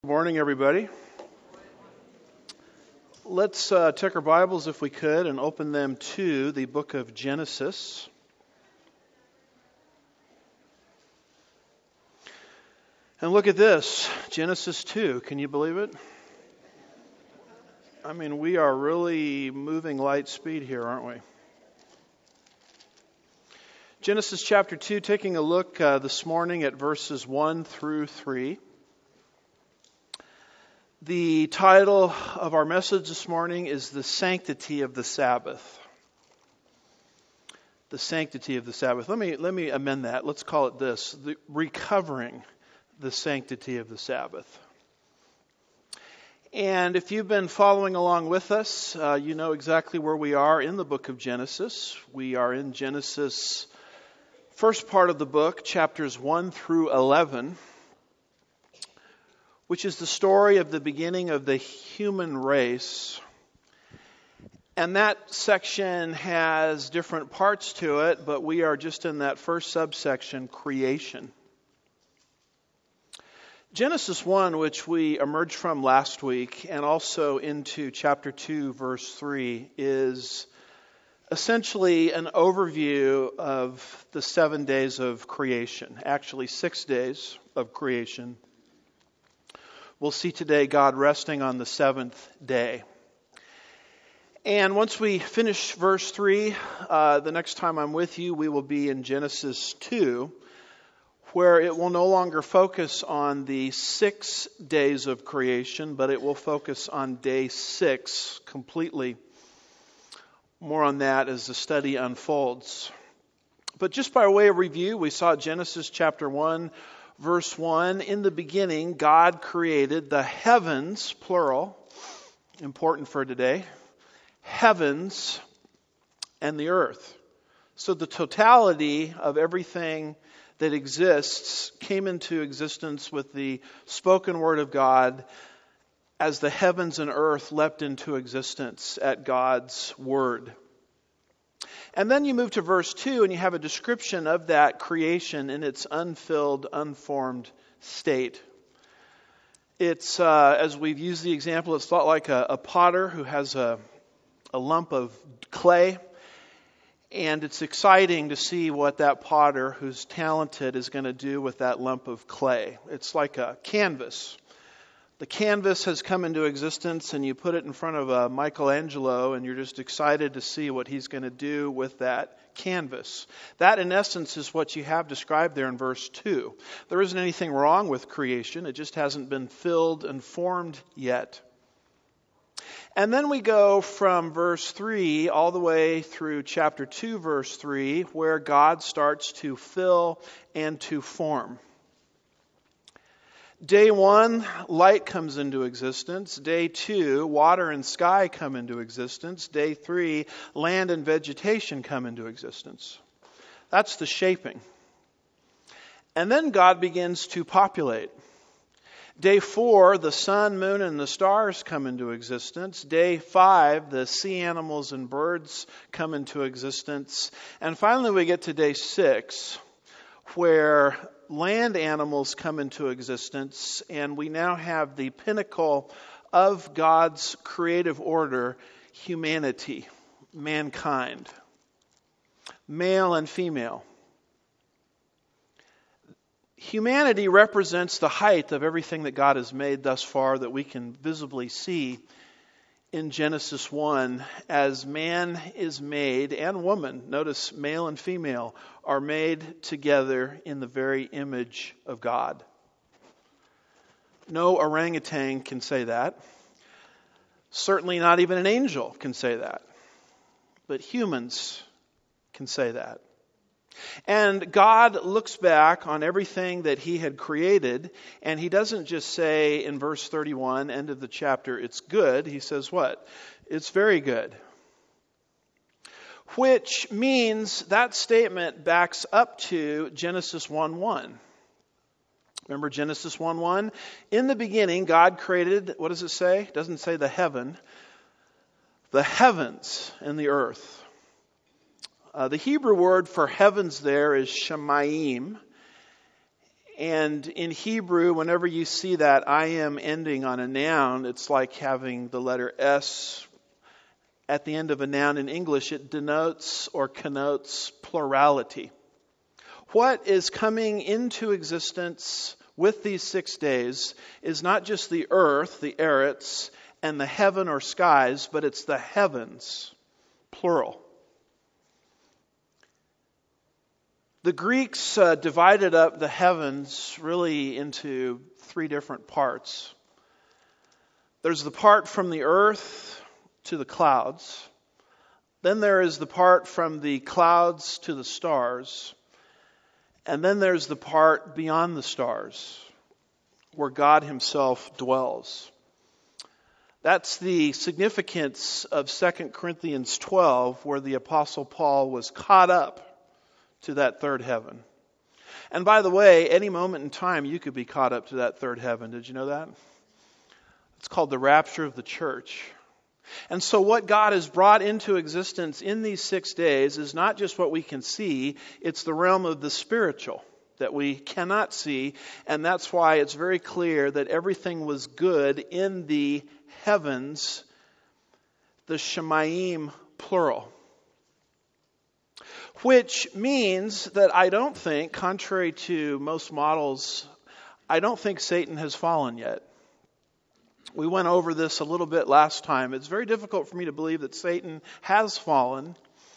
Good morning, everybody. Let's take our Bibles, if we could, and open them to the book of Genesis. And look at this, Genesis 2. Can you believe it? I mean, we are really moving light speed here, aren't we? Genesis chapter 2, taking a look this morning at verses 1 through 3. The title of our message this morning is The Sanctity of the Sabbath. The Sanctity of the Sabbath. Let me amend that. Let's call it this: Recovering the Sanctity of the Sabbath. And if you've been following along with us, you know exactly where we are in the book of Genesis. We are in Genesis, first part of the book, chapters 1 through 11. Which is the story of the beginning of the human race. And that section has different parts to it, but we are just in that first subsection, creation. Genesis 1, which we emerged from last week, and also into chapter 2, verse 3, is essentially an overview of the 7 days of creation. Actually, 6 days of creation. We'll see today God resting on the seventh day. And once we finish verse 3, the next time I'm with you, we will be in Genesis 2, where it will no longer focus on the 6 days of creation, but it will focus on day 6 completely. More on that as the study unfolds. But just by way of review, we saw Genesis chapter 1, Verse 1, in the beginning, God created the heavens, plural, important for today, heavens and the earth. So the totality of everything that exists came into existence with the spoken word of God as the heavens and earth leapt into existence at God's word. And then you move to verse 2 and you have a description of that creation in its unfilled, unformed state. It's, as we've used the example, it's thought like a potter who has a lump of clay. And it's exciting to see what that potter who's talented is going to do with that lump of clay. It's like a canvas. The canvas has come into existence and you put it in front of Michelangelo and you're just excited to see what he's going to do with that canvas. That in essence is what you have described there in verse 2. There isn't anything wrong with creation. It just hasn't been filled and formed yet. And then we go from verse 3 all the way through chapter 2 verse 3 where God starts to fill and to form. Day 1, light comes into existence. Day 2, water and sky come into existence. Day 3, land and vegetation come into existence. That's the shaping. And then God begins to populate. Day 4, the sun, moon, and the stars come into existence. Day 5, the sea animals and birds come into existence. And finally we get to day 6, where land animals come into existence, and we now have the pinnacle of God's creative order, humanity, mankind, male and female. Humanity represents the height of everything that God has made thus far that we can visibly see in Genesis 1 as man is made, and woman, notice male and female, are made together in the very image of God. No orangutan can say that. Certainly not even an angel can say that. But humans can say that. And God looks back on everything that He had created, and He doesn't just say in verse 31, end of the chapter, it's good. He says what? It's very good. Which means that statement backs up to Genesis 1:1. Remember Genesis 1:1? In the beginning, God created, what does it say? It doesn't say the heavens and the earth. The Hebrew word for heavens there is shamayim. And in Hebrew, whenever you see that I am ending on a noun, it's like having the letter S at the end of a noun. In English, it denotes or connotes plurality. What is coming into existence with these 6 days is not just the earth, the eretz, and the heaven or skies, but it's the heavens, plural. The Greeks divided up the heavens really into 3 different parts. There's the part from the earth to the clouds. Then there is the part from the clouds to the stars. And then there's the part beyond the stars, where God himself dwells. That's the significance of 2 Corinthians 12, where the Apostle Paul was caught up to that third heaven. And by the way, any moment in time you could be caught up to that third heaven. Did you know that? It's called the rapture of the church. And so what God has brought into existence in these 6 days is not just what we can see, it's the realm of the spiritual that we cannot see. And that's why it's very clear that everything was good in the heavens, the Shemayim plural. Which means that I don't think, contrary to most models, I don't think Satan has fallen yet. We went over this a little bit last time. It's very difficult for me to believe that Satan has fallen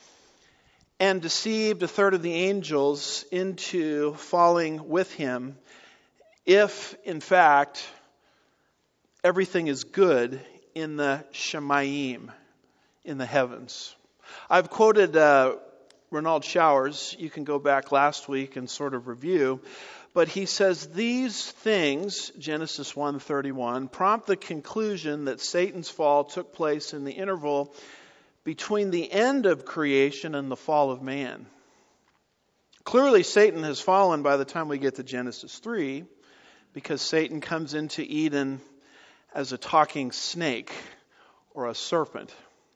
and deceived a third of the angels into falling with him if, in fact, everything is good in the Shemayim, in the heavens. I've quoted Ronald Showers. You can go back last week and sort of review. But he says these things, Genesis 1:31, prompt the conclusion that Satan's fall took place in the interval between the end of creation and the fall of man. Clearly, Satan has fallen by the time we get to Genesis 3, because Satan comes into Eden as a talking snake or a serpent.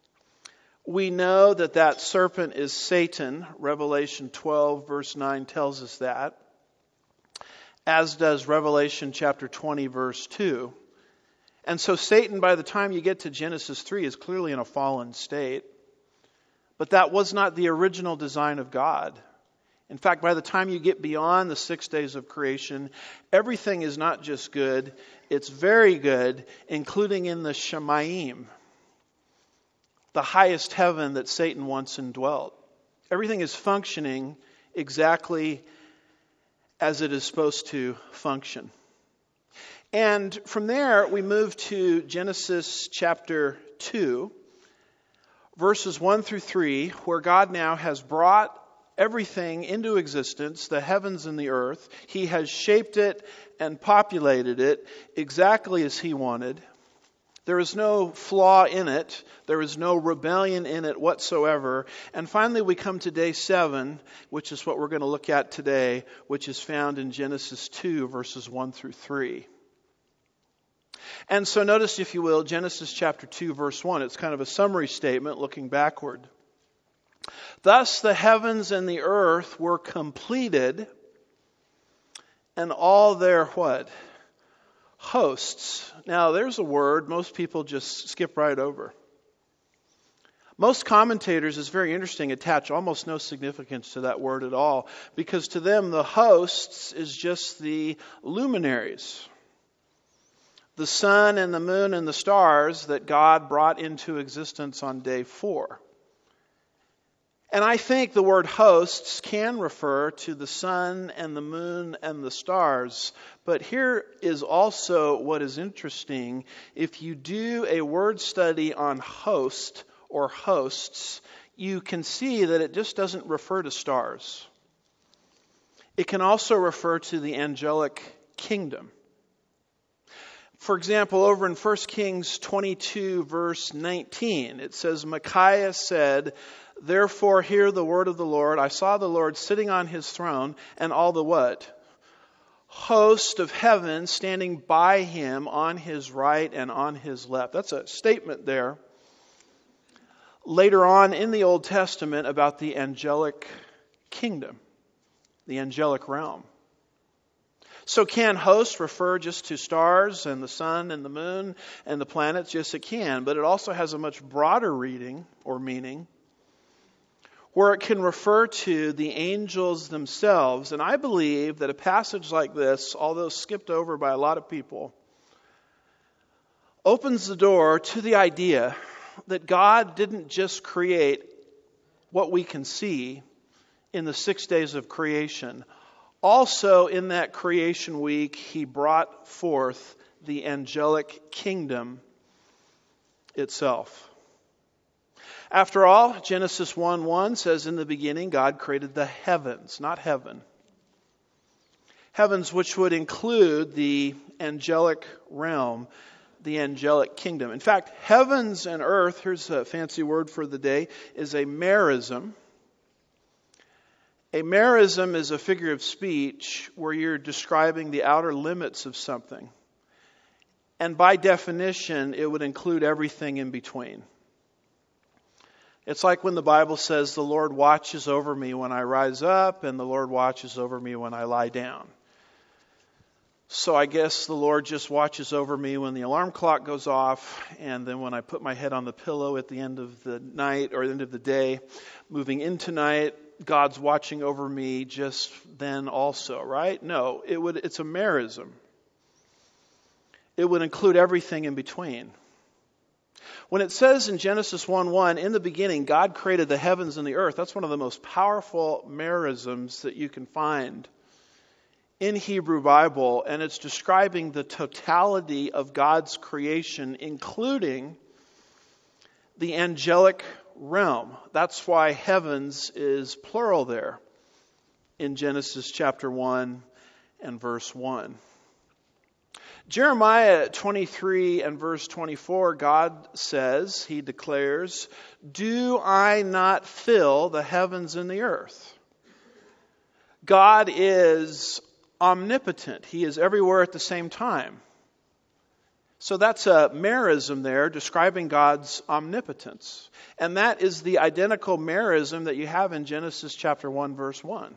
We know that that serpent is Satan. Revelation 12 verse 9 tells us that. As does Revelation chapter 20 verse 2. And so Satan, by the time you get to Genesis 3, is clearly in a fallen state. But that was not the original design of God. In fact, by the time you get beyond the 6 days of creation, everything is not just good, it's very good, including in the Shemayim, the highest heaven that Satan once indwelt. Everything is functioning exactly as it is supposed to function. And from there, we move to Genesis chapter 2, verses 1 through 3, where God now has brought everything into existence, the heavens and the earth. He has shaped it and populated it exactly as he wanted. There is no flaw in it. There is no rebellion in it whatsoever. And finally, we come to day 7, which is what we're going to look at today, which is found in Genesis 2, verses 1 through 3. And so notice, if you will, Genesis chapter 2, verse 1. It's kind of a summary statement looking backward. Thus the heavens and the earth were completed, and all their what? Hosts. Now, there's a word most people just skip right over. Most commentators, it's very interesting, attach almost no significance to that word at all, because to them the hosts is just the luminaries, the sun and the moon and the stars that God brought into existence on day 4. And I think the word hosts can refer to the sun and the moon and the stars. But here is also what is interesting. If you do a word study on host or hosts, you can see that it just doesn't refer to stars. It can also refer to the angelic kingdom. For example, over in 1 Kings 22, verse 19, it says, Micaiah said, Therefore hear the word of the Lord. I saw the Lord sitting on his throne, and all the what? Host of heaven standing by him on his right and on his left. That's a statement there. Later on in the Old Testament about the angelic kingdom, the angelic realm. So can host refer just to stars and the sun and the moon and the planets? Yes, it can. But it also has a much broader reading or meaning where it can refer to the angels themselves. And I believe that a passage like this, although skipped over by a lot of people, opens the door to the idea that God didn't just create what we can see in the 6 days of creation. Also, in that creation week, He brought forth the angelic kingdom itself. After all, Genesis 1:1 says, in the beginning, God created the heavens, not heaven. Heavens which would include the angelic realm, the angelic kingdom. In fact, heavens and earth, here's a fancy word for the day, is a merism. A merism is a figure of speech where you're describing the outer limits of something. And by definition, it would include everything in between. It's like when the Bible says, the Lord watches over me when I rise up, and the Lord watches over me when I lie down. So I guess the Lord just watches over me when the alarm clock goes off, and then when I put my head on the pillow at the end of the night or the end of the day, moving into night, God's watching over me just then also, right? No, it's a merism. It would include everything in between. When it says in Genesis 1:1, in the beginning, God created the heavens and the earth, that's one of the most powerful merisms that you can find in Hebrew Bible, and it's describing the totality of God's creation, including the angelic realm. That's why heavens is plural there in Genesis chapter 1 and verse 1. Jeremiah 23 and verse 24, God says, He declares, do I not fill the heavens and the earth? God is omnipotent. He is everywhere at the same time. So that's a merism there describing God's omnipotence. And that is the identical merism that you have in Genesis chapter 1 verse 1.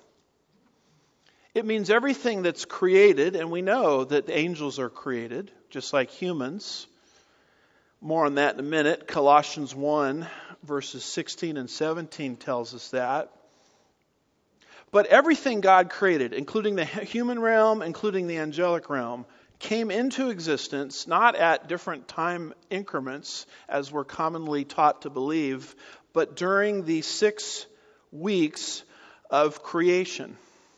It means everything that's created, and we know that the angels are created, just like humans. More on that in a minute. Colossians 1 verses 16 and 17 tells us that. But everything God created, including the human realm, including the angelic realm, came into existence not at different time increments, as we're commonly taught to believe, but during the 6 weeks of creation.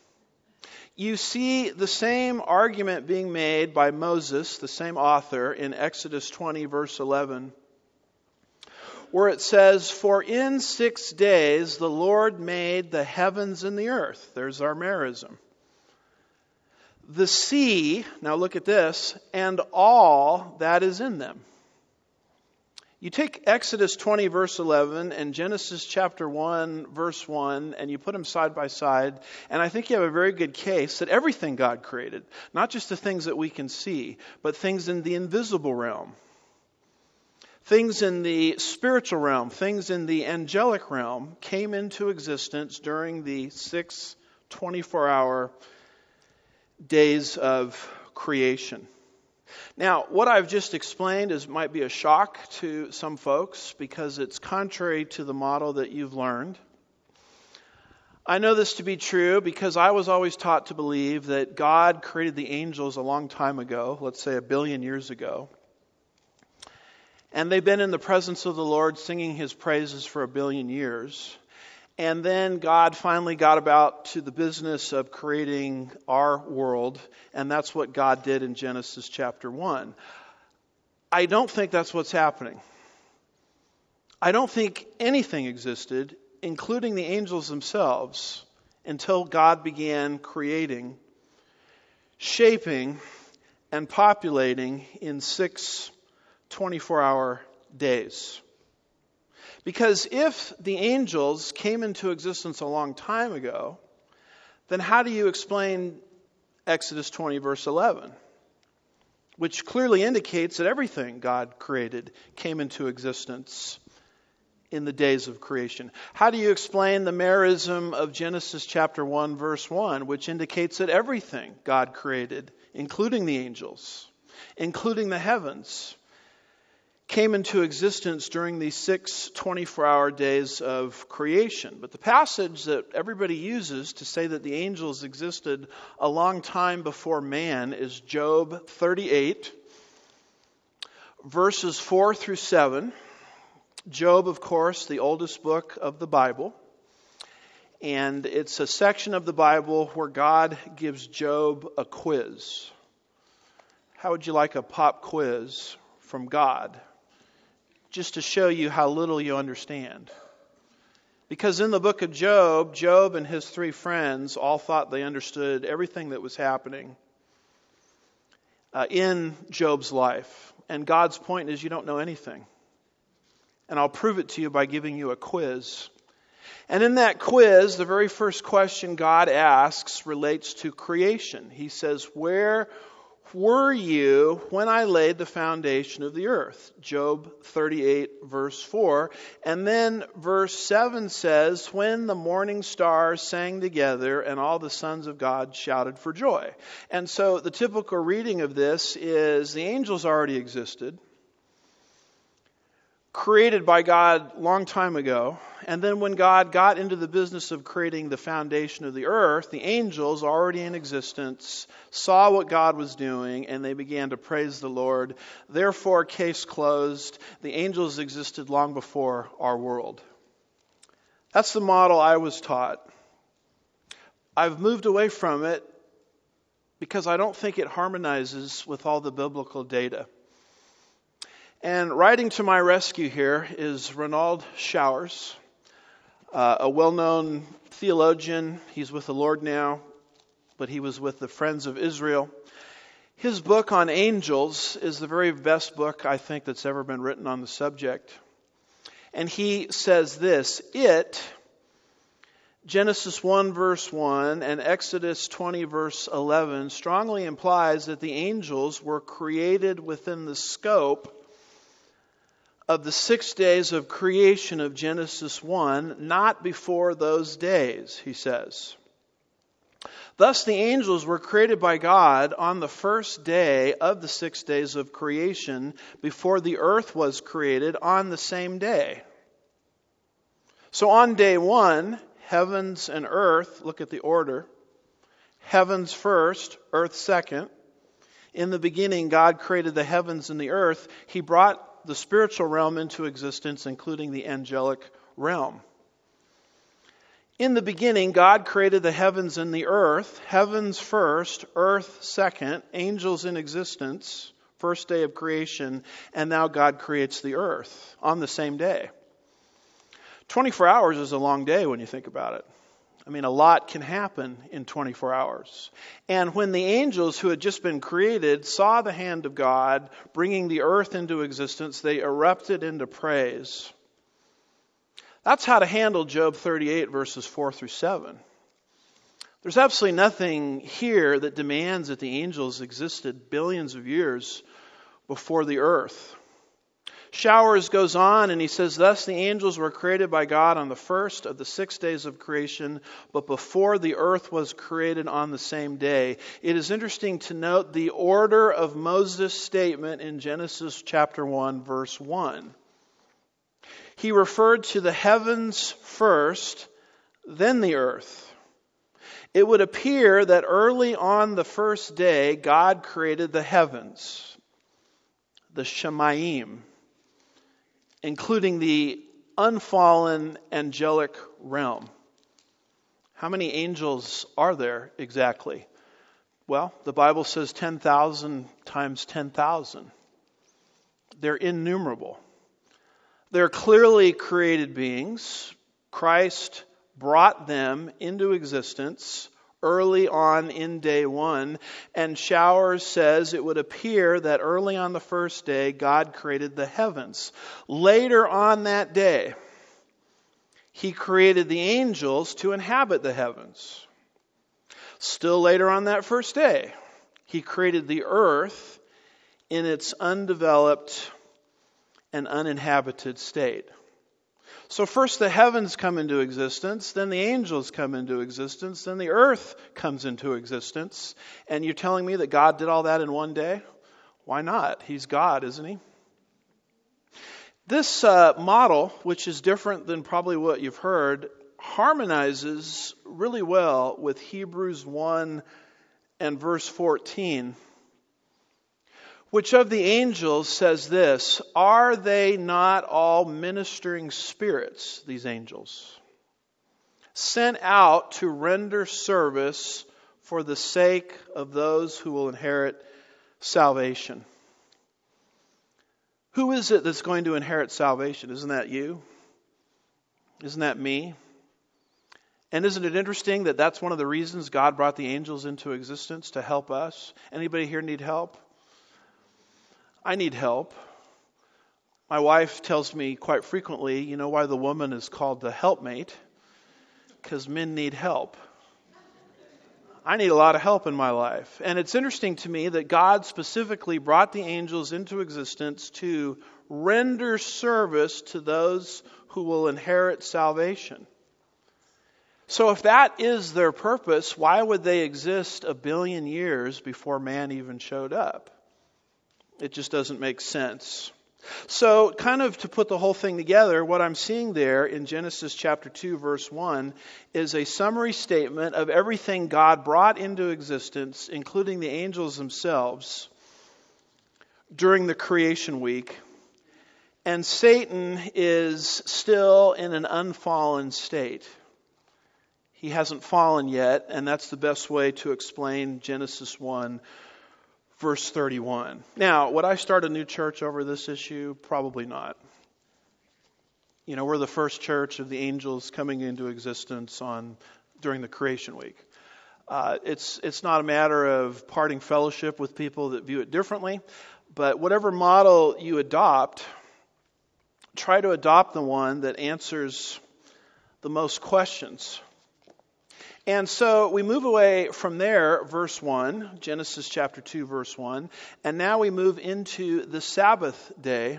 You see the same argument being made by Moses, the same author, in Exodus 20, verse 11, where it says, for in 6 days the Lord made the heavens and the earth. There's our merism. The sea, now look at this, and all that is in them. You take Exodus 20 verse 11 and Genesis chapter 1 verse 1 and you put them side by side, and I think you have a very good case that everything God created, not just the things that we can see, but things in the invisible realm, things in the spiritual realm, things in the angelic realm came into existence during the 6 24-hour days of creation. Now, what I've just explained might be a shock to some folks because it's contrary to the model that you've learned. I know this to be true because I was always taught to believe that God created the angels a long time ago, let's say 1 billion years ago. And they've been in the presence of the Lord singing His praises for 1 billion years. And then God finally got about to the business of creating our world, and that's what God did in Genesis chapter 1. I don't think that's what's happening. I don't think anything existed, including the angels themselves, until God began creating, shaping, and populating in 6 24-hour days. Because if the angels came into existence a long time ago, then how do you explain Exodus 20 verse 11? Which clearly indicates that everything God created came into existence in the days of creation? How do you explain the merism of Genesis chapter 1, verse 1, which indicates that everything God created, including the angels, including the heavens, came into existence during these 6 24-hour days of creation? But the passage that everybody uses to say that the angels existed a long time before man is Job 38, verses 4 through 7. Job, of course, the oldest book of the Bible. And it's a section of the Bible where God gives Job a quiz. How would you like a pop quiz from God? Just to show you how little you understand. Because in the book of Job, Job and his 3 friends all thought they understood everything that was happening in Job's life. And God's point is you don't know anything. And I'll prove it to you by giving you a quiz. And in that quiz, the very first question God asks relates to creation. He says, "Where were you when I laid the foundation of the earth?" Job 38, verse 4. And then verse 7 says, "When the morning stars sang together and all the sons of God shouted for joy." And so the typical reading of this is the angels already existed, created by God long time ago. And then when God got into the business of creating the foundation of the earth, the angels already in existence saw what God was doing and they began to praise the Lord. Therefore, case closed. The angels existed long before our world. That's the model I was taught. I've moved away from it because I don't think it harmonizes with all the biblical data. And riding to my rescue here is Ronald Showers, a well-known theologian. He's with the Lord now, but he was with the Friends of Israel. His book on angels is the very best book I think that's ever been written on the subject. And he says this: Genesis 1 verse 1 and Exodus 20 verse 11 strongly implies that the angels were created within the scope of the 6 days of creation of Genesis 1, not before those days, he says. Thus, the angels were created by God on the first day of the 6 days of creation before the earth was created on the same day. So on day 1, heavens and earth, look at the order. Heavens first, earth second. In the beginning, God created the heavens and the earth. He brought the spiritual realm into existence, including the angelic realm. In the beginning, God created the heavens and the earth. Heavens first, earth second, angels in existence, first day of creation, and now God creates the earth on the same day. 24 hours is a long day when you think about it. I mean, a lot can happen in 24 hours. And when the angels who had just been created saw the hand of God bringing the earth into existence, they erupted into praise. That's how to handle Job 38 verses 4 through 7. There's absolutely nothing here that demands that the angels existed billions of years before the earth. Showers goes on and he says, "Thus the angels were created by God on the first of the 6 days of creation, but before the earth was created on the same day." It is interesting to note the order of Moses' statement in Genesis chapter 1, verse 1. He referred to the heavens first, then the earth. It would appear that early on the first day, God created the heavens, the Shemayim, including the unfallen angelic realm. How many angels are there exactly? Well, the Bible says 10,000 times 10,000. They're innumerable. They're clearly created beings. Christ brought them into existence early on in day 1. And Showers says it would appear that early on the first day, God created the heavens. Later on that day, He created the angels to inhabit the heavens. Still later on that first day, He created the earth in its undeveloped and uninhabited state. So first the heavens come into existence, then the angels come into existence, then the earth comes into existence. And you're telling me that God did all that in one day? Why not? He's God, isn't he? This model, which is different than probably what you've heard, harmonizes really well with Hebrews 1 and verse 14, which of the angels says this, "Are they not all ministering spirits," these angels, "sent out to render service for the sake of those who will inherit salvation?" Who is it that's going to inherit salvation? Isn't that you? Isn't that me? And isn't it interesting that that's one of the reasons God brought the angels into existence, to help us? Anybody here need help? I need help. My wife tells me quite frequently, you know why the woman is called the helpmate? Because men need help. I need a lot of help in my life. And it's interesting to me that God specifically brought the angels into existence to render service to those who will inherit salvation. So if that is their purpose, why would they exist 1 billion years before man even showed up? It just doesn't make sense. So kind of to put the whole thing together, what I'm seeing there in Genesis chapter 2, verse 1, is a summary statement of everything God brought into existence, including the angels themselves, during the creation week. And Satan is still in an unfallen state. He hasn't fallen yet, and that's the best way to explain Genesis 1, verse 31. Now, would I start a new church over this issue? Probably not. You know, we're the first church of the angels coming into existence during the creation week. It's not a matter of parting fellowship with people that view it differently, but whatever model you adopt, try to adopt the one that answers the most questions. And so we move away from there, verse 1, Genesis chapter 2, verse 1, and now we move into the Sabbath day,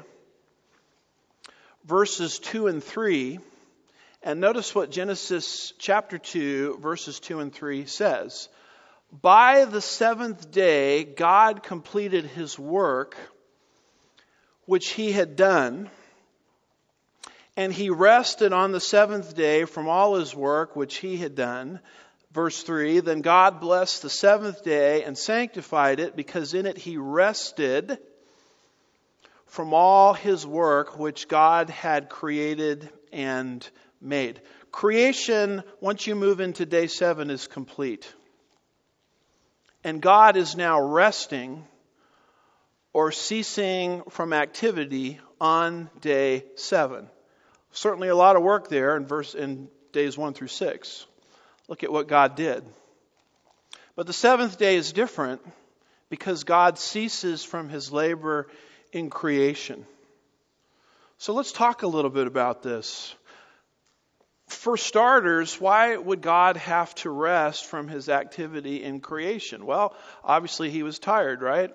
verses 2 and 3. And notice what Genesis chapter 2, verses 2 and 3 says. By the seventh day, God completed his work, which he had done, and he rested on the seventh day from all his work which he had done. Verse 3, then God blessed the seventh day and sanctified it, because in it he rested from all his work which God had created and made. Creation, once you move into day 7, is complete. And God is now resting or ceasing from activity on day 7. Certainly a lot of work there in days 1 through 6. Look at what God did. But the seventh day is different because God ceases from his labor in creation. So let's talk a little bit about this. For starters, why would God have to rest from his activity in creation? Well, obviously he was tired, right?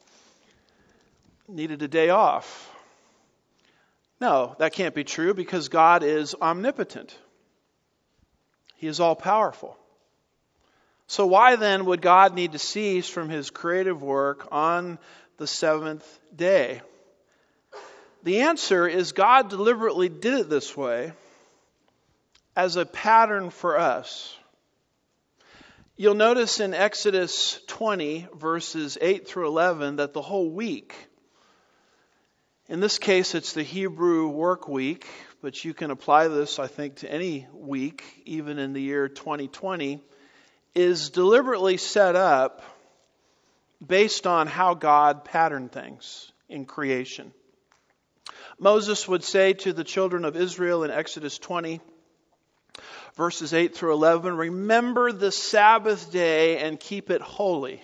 Needed a day off. No, that can't be true because God is omnipotent. He is all-powerful. So why then would God need to cease from his creative work on the seventh day? The answer is God deliberately did it this way as a pattern for us. You'll notice in Exodus 20, verses 8 through 11, that the whole week, in this case, it's the Hebrew work week, but you can apply this, I think, to any week, even in the year 2020, is deliberately set up based on how God patterned things in creation. Moses would say to the children of Israel in Exodus 20, verses 8 through 11, remember the Sabbath day and keep it holy.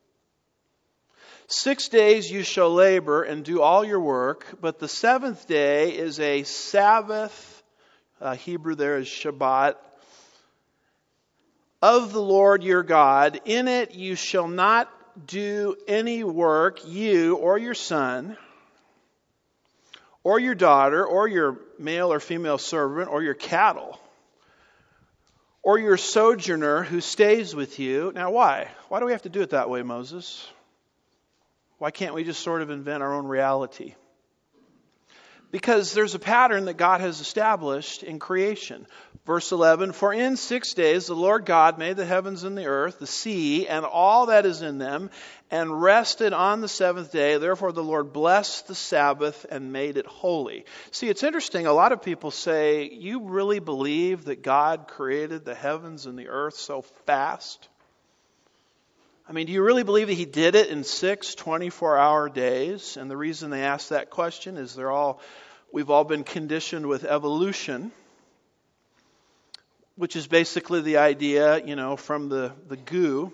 6 days you shall labor and do all your work, but the seventh day is a Sabbath, Hebrew there is Shabbat, of the Lord your God. In it you shall not do any work, you or your son, or your daughter, or your male or female servant, or your cattle, or your sojourner who stays with you. Now why? Why do we have to do it that way, Moses? Why can't we just sort of invent our own reality? Because there's a pattern that God has established in creation. Verse 11, for in 6 days the Lord God made the heavens and the earth, the sea, and all that is in them, and rested on the seventh day. Therefore the Lord blessed the Sabbath and made it holy. See, it's interesting. A lot of people say, you really believe that God created the heavens and the earth so fast? I mean, do you really believe that He did it in 6 24-hour days? And the reason they ask that question is we've all been conditioned with evolution, which is basically the idea, from the goo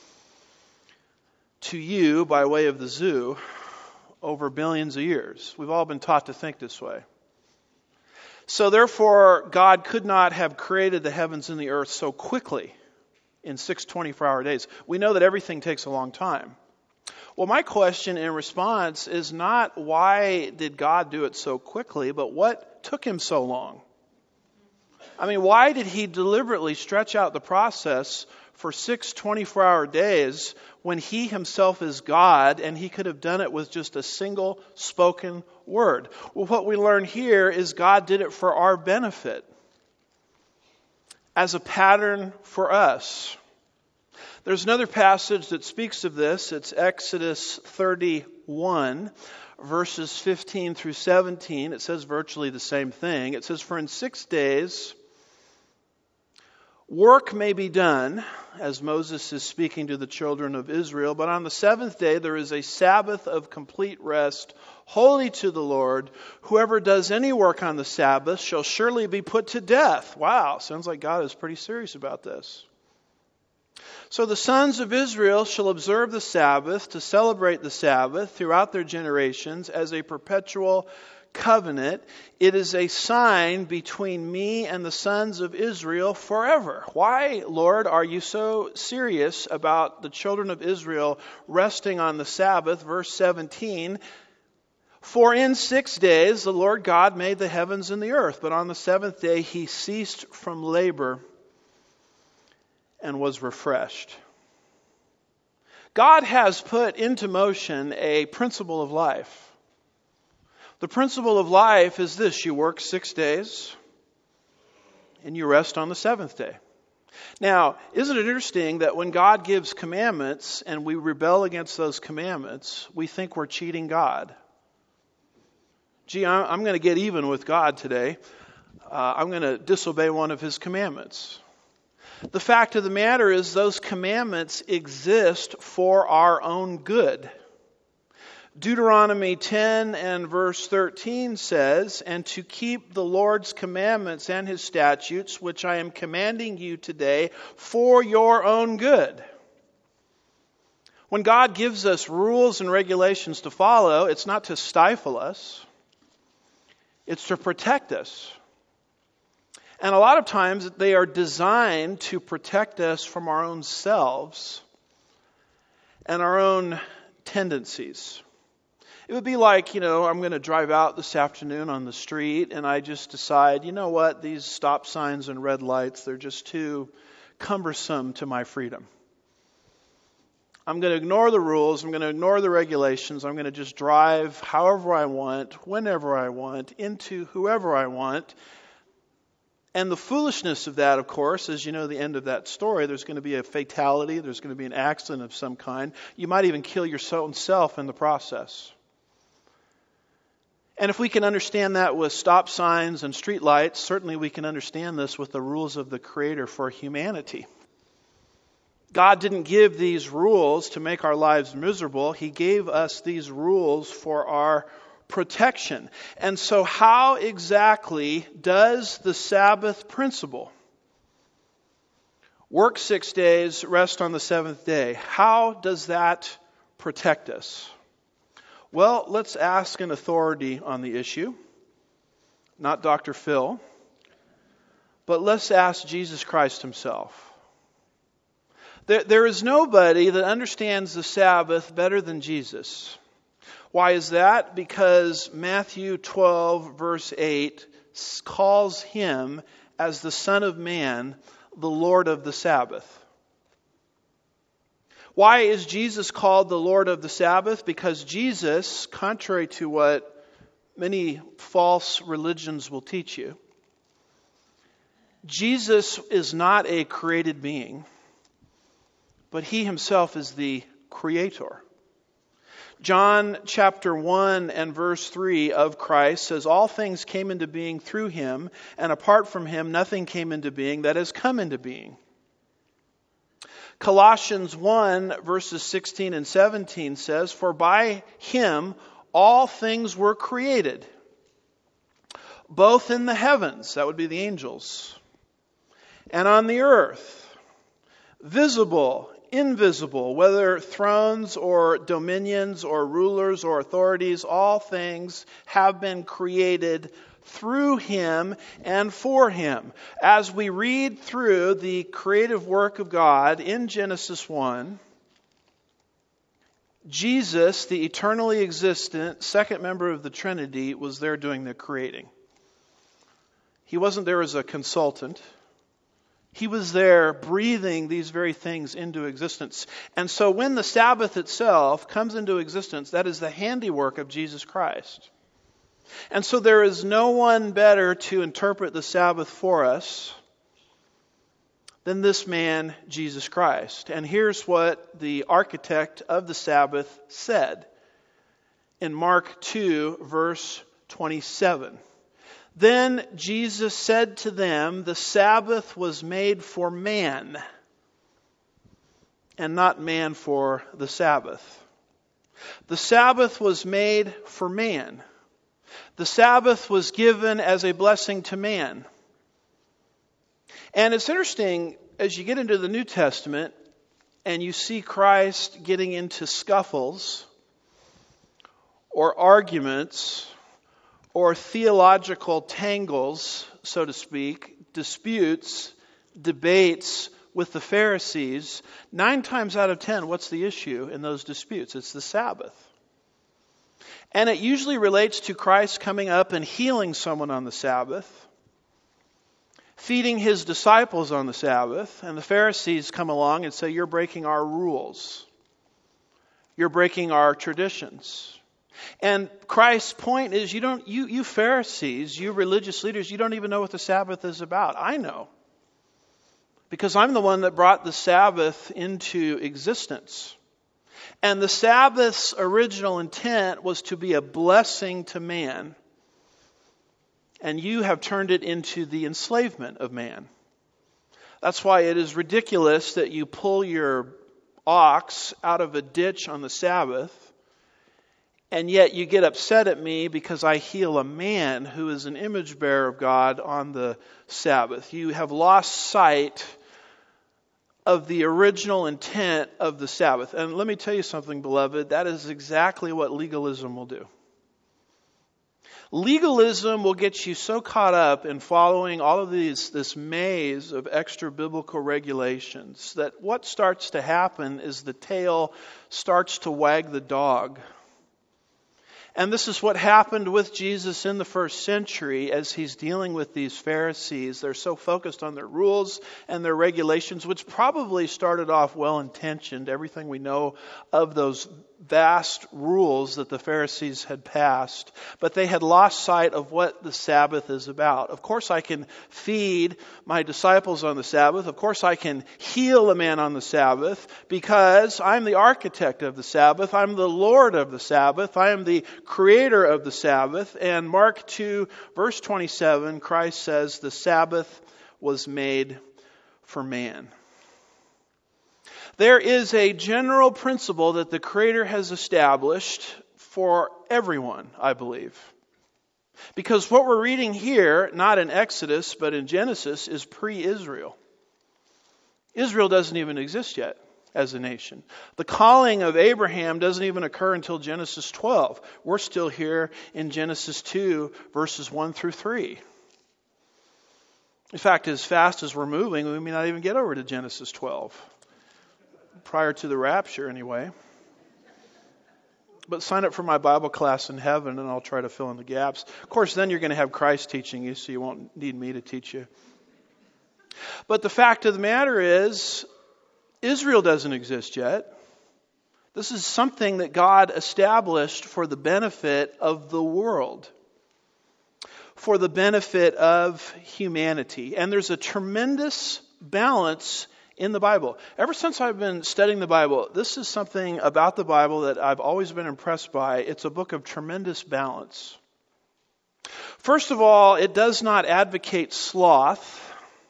to you by way of the zoo over billions of years. We've all been taught to think this way. So therefore, God could not have created the heavens and the earth so quickly in 6 24-hour days. We know that everything takes a long time. Well, my question in response is not why did God do it so quickly, but what took Him so long? I mean, why did He deliberately stretch out the process for 6 24-hour days when He Himself is God and He could have done it with just a single spoken word? Well, what we learn here is God did it for our benefit, as a pattern for us. There's another passage that speaks of this. It's Exodus 31, verses 15 through 17. It says virtually the same thing. It says, for in 6 days work may be done, as Moses is speaking to the children of Israel, but on the seventh day there is a Sabbath of complete rest, holy to the Lord. Whoever does any work on the Sabbath shall surely be put to death. Wow, sounds like God is pretty serious about this. So the sons of Israel shall observe the Sabbath to celebrate the Sabbath throughout their generations as a perpetual covenant. It is a sign between me and the sons of Israel forever. Why, Lord, are you so serious about the children of Israel resting on the Sabbath? Verse 17, for in 6 days the Lord God made the heavens and the earth, but on the seventh day He ceased from labor and was refreshed. God has put into motion a principle of life. The principle of life is this: you work 6 days and you rest on the seventh day. Now, isn't it interesting that when God gives commandments and we rebel against those commandments, we think we're cheating God? Gee, I'm going to get even with God today. I'm going to disobey one of His commandments. The fact of the matter is those commandments exist for our own good. Deuteronomy 10 and verse 13 says, and to keep the Lord's commandments and His statutes, which I am commanding you today for your own good. When God gives us rules and regulations to follow, it's not to stifle us. It's to protect us. And a lot of times they are designed to protect us from our own selves and our own tendencies. It would be like, I'm going to drive out this afternoon on the street and I just decide, you know what, these stop signs and red lights, they're just too cumbersome to my freedom. I'm going to ignore the rules, I'm going to ignore the regulations, I'm going to just drive however I want, whenever I want, into whoever I want. And the foolishness of that, of course, is, the end of that story. There's going to be a fatality. There's going to be an accident of some kind. You might even kill your own self in the process. And if we can understand that with stop signs and street lights, certainly we can understand this with the rules of the Creator for humanity. God didn't give these rules to make our lives miserable. He gave us these rules for our protection. And so how exactly does the Sabbath principle, work 6 days, rest on the seventh day, how does that protect us? Well, let's ask an authority on the issue, not Dr. Phil, but let's ask Jesus Christ Himself. There is nobody that understands the Sabbath better than Jesus. Why is that? Because Matthew 12, verse 8, calls him as the Son of Man, the Lord of the Sabbath. Why is Jesus called the Lord of the Sabbath? Because Jesus, contrary to what many false religions will teach you, Jesus is not a created being, but he himself is the creator. John chapter 1 and verse 3 of Christ says, all things came into being through him, and apart from him nothing came into being that has come into being. Colossians 1 verses 16 and 17 says, for by him all things were created, both in the heavens, that would be the angels, and on the earth, visible, invisible, whether thrones or dominions or rulers or authorities, all things have been created through him and for him. As we read through the creative work of God in Genesis 1, Jesus, the eternally existent second member of the Trinity, was there doing the creating. He wasn't there as a consultant. He was there breathing these very things into existence. And so when the Sabbath itself comes into existence, that is the handiwork of Jesus Christ. And so there is no one better to interpret the Sabbath for us than this man, Jesus Christ. And here's what the architect of the Sabbath said in Mark 2, verse 27. Then Jesus said to them, the Sabbath was made for man, and not man for the Sabbath. The Sabbath was made for man. The Sabbath was given as a blessing to man. And it's interesting, as you get into the New Testament, and you see Christ getting into scuffles, or arguments, or theological tangles, so to speak, disputes, debates with the Pharisees, 9 times out of 10, what's the issue in those disputes? It's the Sabbath. And it usually relates to Christ coming up and healing someone on the Sabbath, feeding his disciples on the Sabbath, and the Pharisees come along and say, you're breaking our rules. You're breaking our traditions. And Christ's point is, you Pharisees, you religious leaders, you don't even know what the Sabbath is about. I know. Because I'm the one that brought the Sabbath into existence. And the Sabbath's original intent was to be a blessing to man. And you have turned it into the enslavement of man. That's why it is ridiculous that you pull your ox out of a ditch on the Sabbath, and yet you get upset at me because I heal a man who is an image bearer of God on the Sabbath. You have lost sight of the original intent of the Sabbath. And let me tell you something, beloved, that is exactly what legalism will do. Legalism will get you so caught up in following all of this maze of extra biblical regulations that what starts to happen is the tail starts to wag the dog. And this is what happened with Jesus in the first century as he's dealing with these Pharisees. They're so focused on their rules and their regulations, which probably started off well-intentioned, everything we know of those vast rules that the Pharisees had passed. But they had lost sight of what the Sabbath is about. Of course I can feed my disciples on the Sabbath. Of course I can heal a man on the Sabbath because I'm the architect of the Sabbath. I'm the Lord of the Sabbath. I am the creator of the Sabbath. And Mark 2, verse 27, Christ says, the Sabbath was made for man. There is a general principle that the Creator has established for everyone, I believe. Because what we're reading here, not in Exodus, but in Genesis, is pre-Israel. Israel doesn't even exist yet as a nation. The calling of Abraham doesn't even occur until Genesis 12. We're still here in Genesis 2, verses 1 through 3. In fact, as fast as we're moving, we may not even get over to Genesis 12. Prior to the rapture, anyway. But sign up for my Bible class in heaven and I'll try to fill in the gaps. Of course, then you're going to have Christ teaching you, so you won't need me to teach you. But the fact of the matter is, Israel doesn't exist yet. This is something that God established for the benefit of the world, for the benefit of humanity. And there's a tremendous balance in the Bible. Ever since I've been studying the Bible, this is something about the Bible that I've always been impressed by. It's a book of tremendous balance. First of all, it does not advocate sloth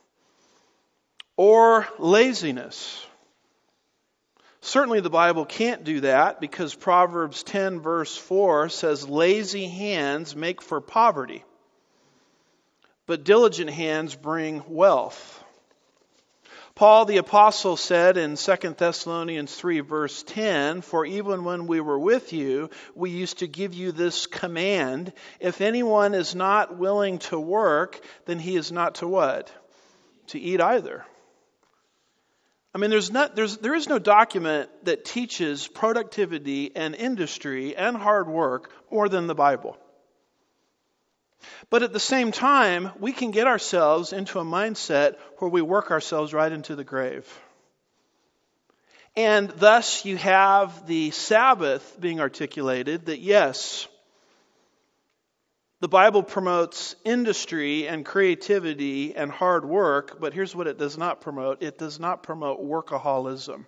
or laziness. Certainly the Bible can't do that because Proverbs 10 verse 4 says, "Lazy hands make for poverty, but diligent hands bring wealth." Paul the Apostle said in 2 Thessalonians 3 verse 10, "For even when we were with you, we used to give you this command, if anyone is not willing to work, then he is not to what? To eat either." I mean, there is no document that teaches productivity and industry and hard work more than the Bible. But at the same time, we can get ourselves into a mindset where we work ourselves right into the grave. And thus you have the Sabbath being articulated that yes, the Bible promotes industry and creativity and hard work, but here's what it does not promote. It does not promote workaholism,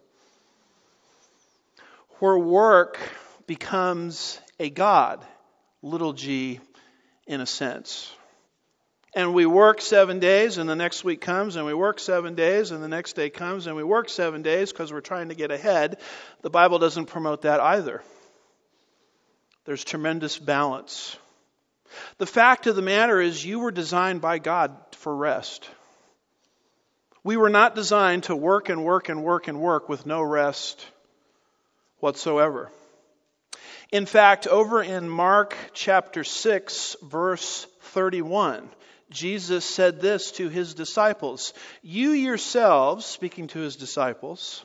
where work becomes a god, little g, in a sense. And we work 7 days and the next week comes and we work 7 days and the next day comes and we work 7 days because we're trying to get ahead. The Bible doesn't promote that either. There's tremendous balance. The fact of the matter is you were designed by God for rest. We were not designed to work and work and work and work with no rest whatsoever. In fact, over in Mark chapter 6, verse 31, Jesus said this to his disciples, "You yourselves," speaking to his disciples,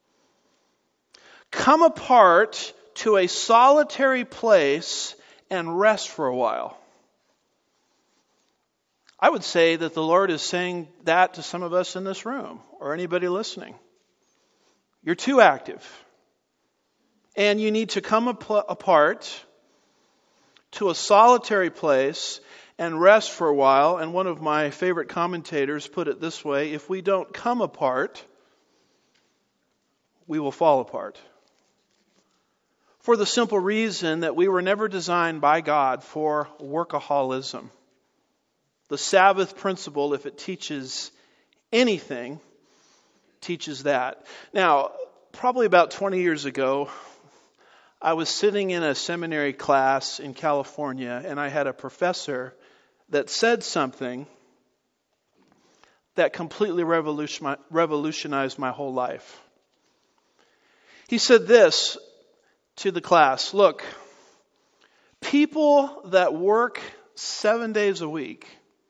"come apart to a solitary place and rest for a while." I would say that the Lord is saying that to some of us in this room or anybody listening. You're too active. And you need to come apart to a solitary place and rest for a while. And one of my favorite commentators put it this way: if we don't come apart, we will fall apart. For the simple reason that we were never designed by God for workaholism. The Sabbath principle, if it teaches anything, teaches that. Now, probably about 20 years ago, I was sitting in a seminary class in California, and I had a professor that said something that completely revolutionized my whole life. He said this to the class: look, people that work 7 days a week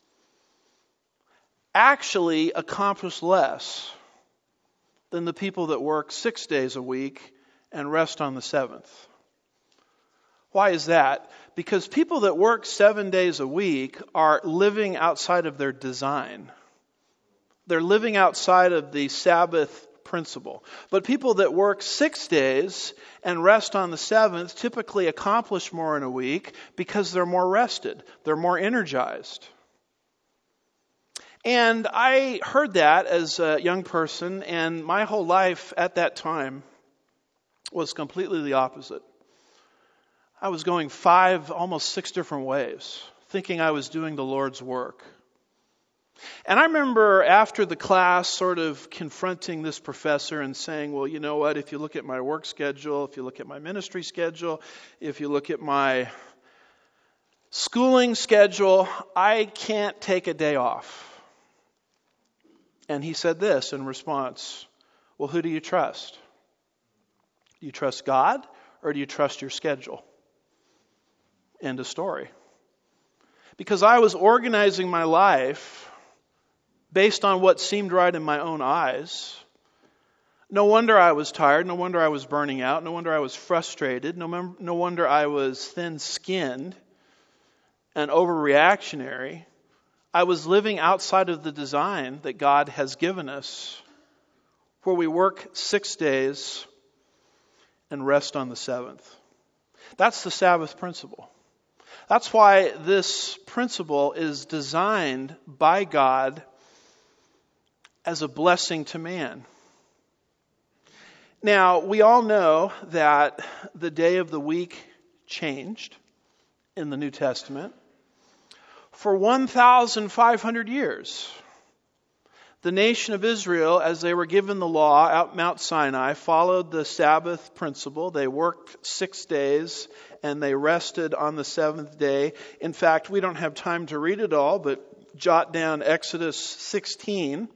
actually accomplish less than the people that work 6 days a week and rest on the seventh. Why is that? Because people that work 7 days a week are living outside of their design. They're living outside of the Sabbath principle. But people that work 6 days and rest on the seventh typically accomplish more in a week because they're more rested. They're more energized. And I heard that as a young person, and my whole life at that time was completely the opposite. I was going 5, almost 6 different ways, thinking I was doing the Lord's work. And I remember after the class sort of confronting this professor and saying, well, you know what, if you look at my work schedule, if you look at my ministry schedule, if you look at my schooling schedule, I can't take a day off. And he said this in response: well, who do you trust? Do you trust God or do you trust your schedule? End of story. Because I was organizing my life based on what seemed right in my own eyes. No wonder I was tired. No wonder I was burning out. No wonder I was frustrated. No wonder I was thin-skinned and overreactionary. I was living outside of the design that God has given us, where we work 6 days and rest on the seventh. That's the Sabbath principle. That's why this principle is designed by God as a blessing to man. Now, we all know that the day of the week changed in the New Testament. For 1,500 years, the nation of Israel, as they were given the law at Mount Sinai, followed the Sabbath principle. They worked 6 days and they rested on the seventh day. In fact, we don't have time to read it all, but jot down Exodus 16,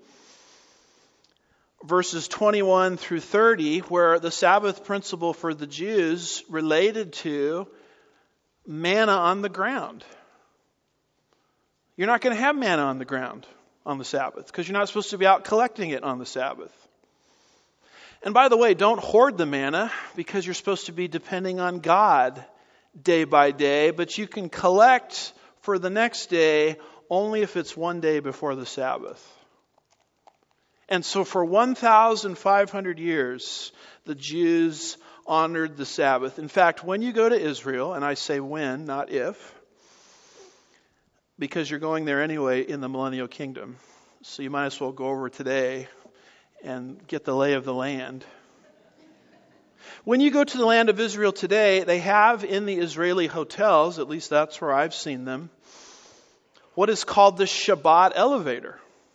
verses 21 through 30, where the Sabbath principle for the Jews related to manna on the ground. You're not going to have manna on the ground on the Sabbath because you're not supposed to be out collecting it on the Sabbath. And by the way, don't hoard the manna because you're supposed to be depending on God day by day, but you can collect for the next day only if it's 1 day before the Sabbath. And so for 1,500 years, the Jews honored the Sabbath. In fact, when you go to Israel, and I say when, not if, because you're going there anyway in the millennial kingdom, so you might as well go over today and get the lay of the land. When you go to the land of Israel today, they have in the Israeli hotels, at least that's where I've seen them, what is called the Shabbat elevator.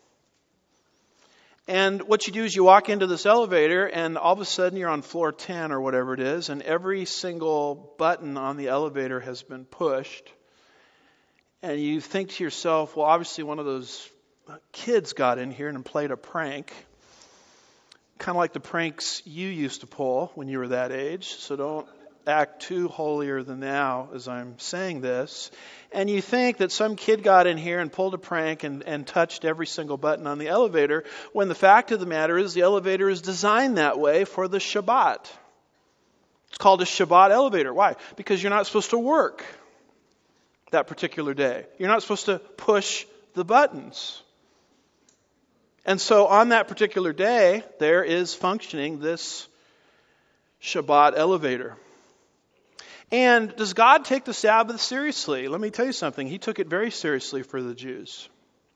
And what you do is you walk into this elevator and all of a sudden you're on floor 10 or whatever it is, and every single button on the elevator has been pushed. And you think to yourself, well, obviously one of those kids got in here and played a prank. Kind of like the pranks you used to pull when you were that age. So don't act too holier than thou as I'm saying this. And you think that some kid got in here and pulled a prank and touched every single button on the elevator, when the fact of the matter is the elevator is designed that way for the Shabbat. It's called a Shabbat elevator. Why? Because you're not supposed to work that particular day. You're not supposed to push the buttons. And so on that particular day, there is functioning this Shabbat elevator. And does God take the Sabbath seriously? Let me tell you something. He took it very seriously for the Jews.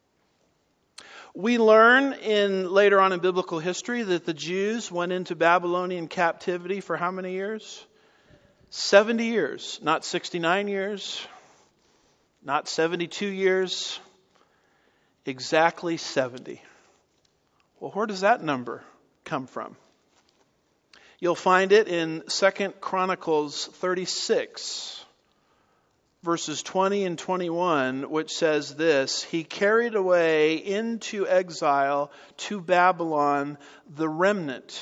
We learn later on in biblical history that the Jews went into Babylonian captivity for how many years? 70 years. Not 69 years. Not 72 years. Exactly 70. Well, where does that number come from? You'll find it in 2 Chronicles 36, verses 20 and 21, which says this: He carried away into exile to Babylon the remnant,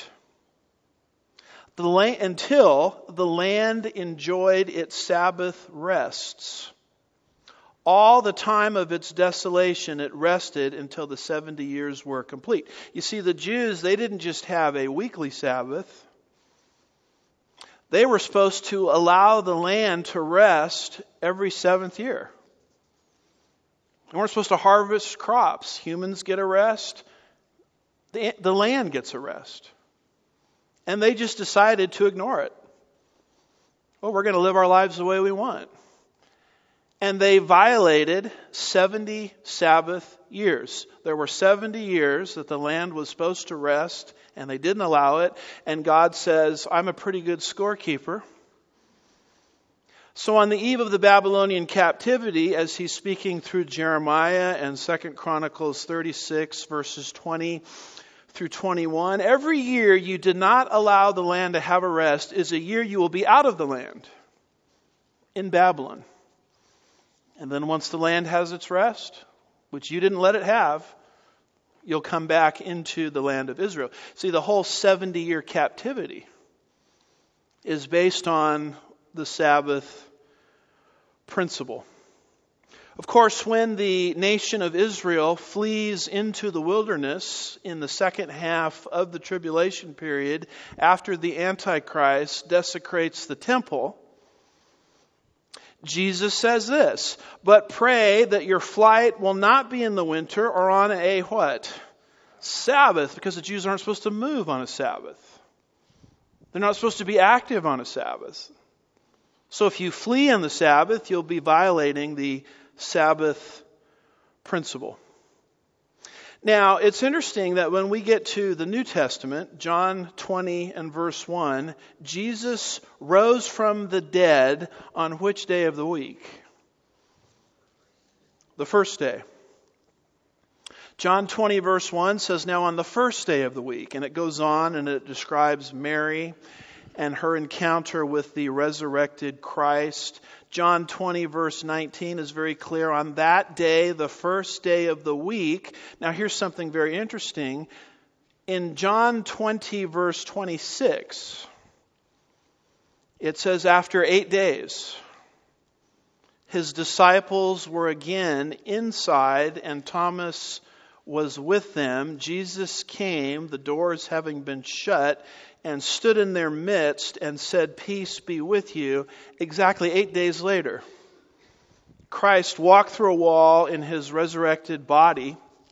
until the land enjoyed its Sabbath rests. All the time of its desolation, it rested until the 70 years were complete. You see, the Jews, they didn't just have a weekly Sabbath. They were supposed to allow the land to rest every seventh year. They weren't supposed to harvest crops. Humans get a rest. The land gets a rest. And they just decided to ignore it. Well, we're going to live our lives the way we want. And they violated 70 Sabbath years. There were 70 years that the land was supposed to rest, and they didn't allow it. And God says, I'm a pretty good scorekeeper. So on the eve of the Babylonian captivity, as he's speaking through Jeremiah and 2 Chronicles 36, verses 20 through 21, every year you did not allow the land to have a rest is a year you will be out of the land in Babylon. And then once the land has its rest, which you didn't let it have, you'll come back into the land of Israel. See, the whole 70-year captivity is based on the Sabbath principle. Of course, when the nation of Israel flees into the wilderness in the second half of the tribulation period, after the Antichrist desecrates the temple, Jesus says this, "But pray that your flight will not be in the winter or on a" what? Sabbath, because the Jews aren't supposed to move on a Sabbath. They're not supposed to be active on a Sabbath. So if you flee on the Sabbath, you'll be violating the Sabbath principle. Now, it's interesting that when we get to the New Testament, John 20 and verse 1, Jesus rose from the dead on which day of the week? The first day. John 20 verse 1 says, "Now on the first day of the week," and it goes on and it describes Mary and her encounter with the resurrected Christ. John 20 verse 19 is very clear. On that day, the first day of the week. Now here's something very interesting. In John 20 verse 26, it says, "After 8 days, his disciples were again inside and Thomas was with them. Jesus came, the doors having been shut, and stood in their midst and said, 'Peace be with you.'" Exactly 8 days later, Christ walked through a wall in his resurrected body,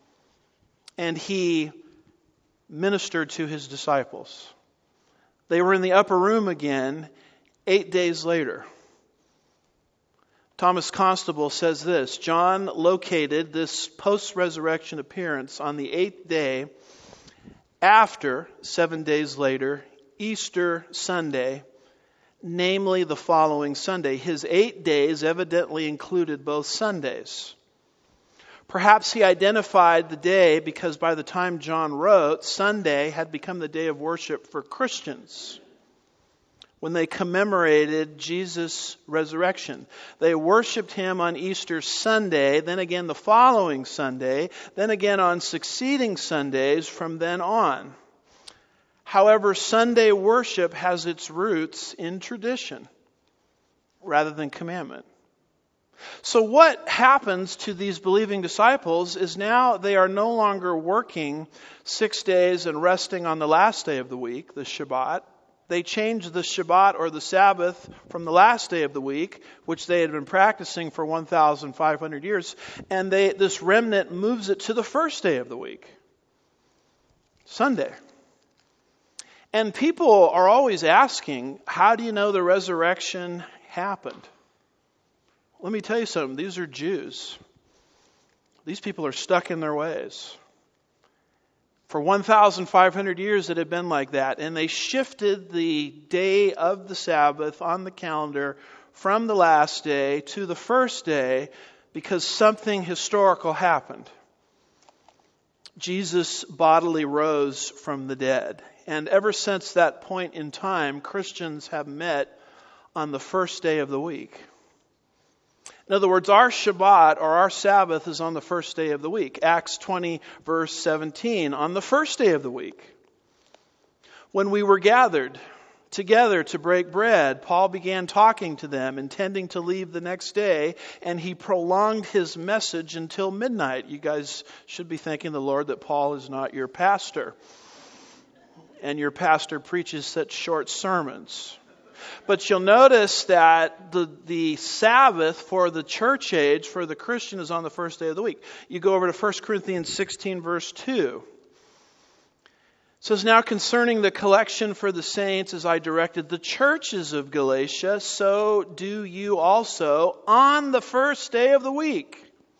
and he ministered to his disciples. They were in the upper room again 8 days later. Thomas Constable says this, "John located this post-resurrection appearance on the 8th day after, 7 days later, Easter Sunday, namely the following Sunday." His 8 days evidently included both Sundays. Perhaps he identified the day because by the time John wrote, Sunday had become the day of worship for Christians when they commemorated Jesus' resurrection. They worshiped him on Easter Sunday, then again the following Sunday, then again on succeeding Sundays from then on. However, Sunday worship has its roots in tradition rather than commandment. So what happens to these believing disciples is now they are no longer working 6 days and resting on the last day of the week, the Shabbat. They changed the Shabbat or the Sabbath from the last day of the week, which they had been practicing for 1,500 years, and this remnant moves it to the first day of the week, Sunday. And people are always asking, how do you know the resurrection happened? Let me tell you something. These are Jews. These people are stuck in their ways. For 1,500 years it had been like that, and they shifted the day of the Sabbath on the calendar from the last day to the first day because something historical happened. Jesus bodily rose from the dead, and ever since that point in time, Christians have met on the first day of the week. In other words, our Shabbat or our Sabbath is on the first day of the week. Acts 20 verse 17, on the first day of the week. When we were gathered together to break bread, Paul began talking to them, intending to leave the next day, and he prolonged his message until midnight. You guys should be thanking the Lord that Paul is not your pastor, and your pastor preaches such short sermons. But you'll notice that the Sabbath for the church age, for the Christian, is on the first day of the week. You go over to 1 Corinthians 16, verse 2. It says, "Now concerning the collection for the saints, as I directed the churches of Galatia, so do you also on the first day of the week.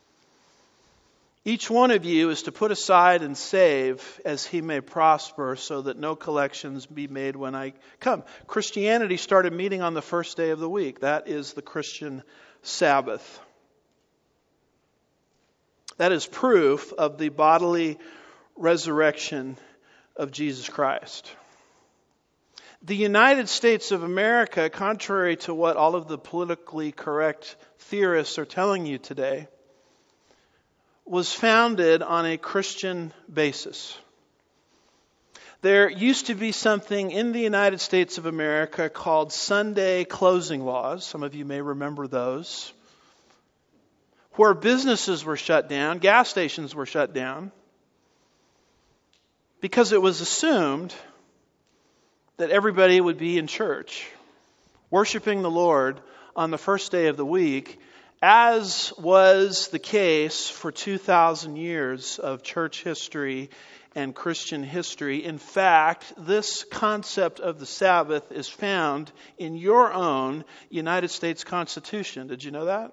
Each one of you is to put aside and save as he may prosper, so that no collections be made when I come." Christianity started meeting on the first day of the week. That is the Christian Sabbath. That is proof of the bodily resurrection of Jesus Christ. The United States of America, contrary to what all of the politically correct theorists are telling you today, was founded on a Christian basis. There used to be something in the United States of America called Sunday closing laws. Some of you may remember those, where businesses were shut down, gas stations were shut down, because it was assumed that everybody would be in church, worshiping the Lord on the first day of the week, as was the case for 2,000 years of church history and Christian history. In fact, this concept of the Sabbath is found in your own United States Constitution. Did you know that?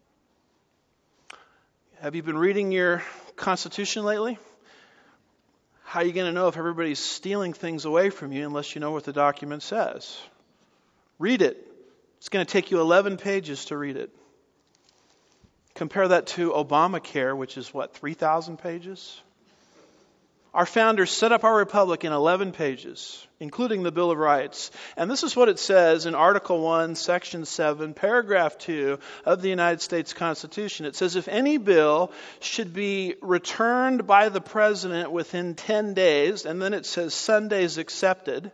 Have you been reading your Constitution lately? How are you going to know if everybody's stealing things away from you unless you know what the document says? Read it. It's going to take you 11 pages to read it. Compare that to Obamacare, which is 3,000 pages? Our founders set up our republic in 11 pages, including the Bill of Rights. And this is what it says in Article 1, Section 7, Paragraph 2 of the United States Constitution. It says, if any bill should be returned by the President within 10 days, and then it says Sundays accepted,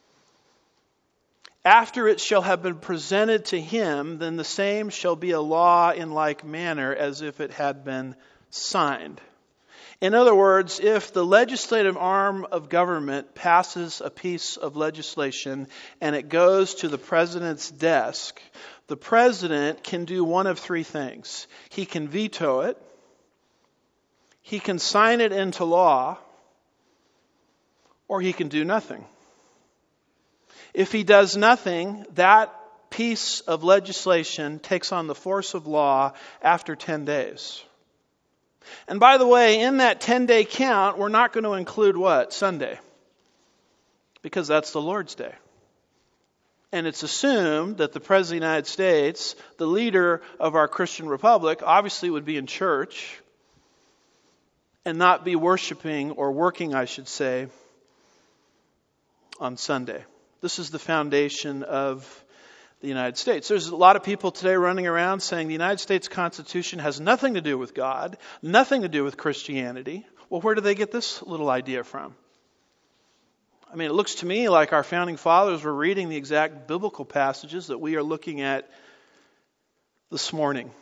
after it shall have been presented to him, then the same shall be a law in like manner as if it had been signed. In other words, if the legislative arm of government passes a piece of legislation and it goes to the president's desk, the president can do one of three things. He can veto it, he can sign it into law, or he can do nothing. If he does nothing, that piece of legislation takes on the force of law after 10 days. And by the way, in that 10-day count, we're not going to include what? Sunday. Because that's the Lord's Day. And it's assumed that the President of the United States, the leader of our Christian republic, obviously would be in church and not be worshiping or working, I should say, on Sunday. This is the foundation of the United States. There's a lot of people today running around saying the United States Constitution has nothing to do with God, nothing to do with Christianity. Well, where do they get this little idea from? I mean, it looks to me like our founding fathers were reading the exact biblical passages that we are looking at this morning.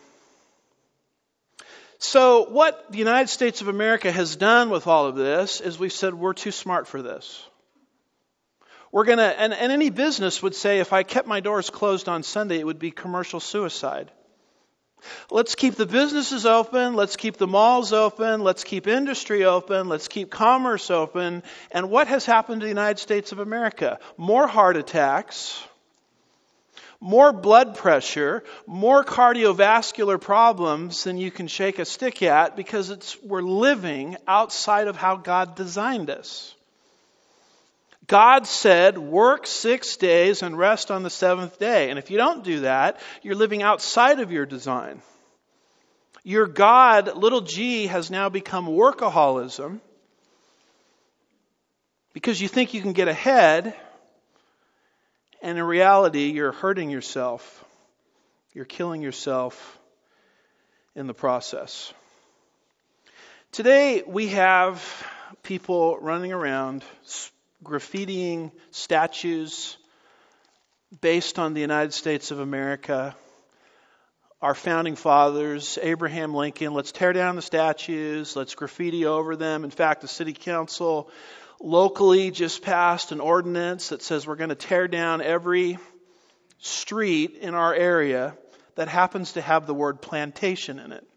So what the United States of America has done with all of this is we've said we're too smart for this. We're going to, and any business would say, if I kept my doors closed on Sunday, it would be commercial suicide. Let's keep the businesses open. Let's keep the malls open. Let's keep industry open. Let's keep commerce open. And what has happened to the United States of America? More heart attacks, more blood pressure, more cardiovascular problems than you can shake a stick at, because we're living outside of how God designed us. God said, work 6 days and rest on the seventh day. And if you don't do that, you're living outside of your design. Your God, little g, has now become workaholism because you think you can get ahead, and in reality, you're hurting yourself. You're killing yourself in the process. Today, we have people running around graffitiing statues based on the United States of America. Our founding fathers, Abraham Lincoln, let's tear down the statues, let's graffiti over them. In fact, the city council locally just passed an ordinance that says we're going to tear down every street in our area that happens to have the word plantation in it,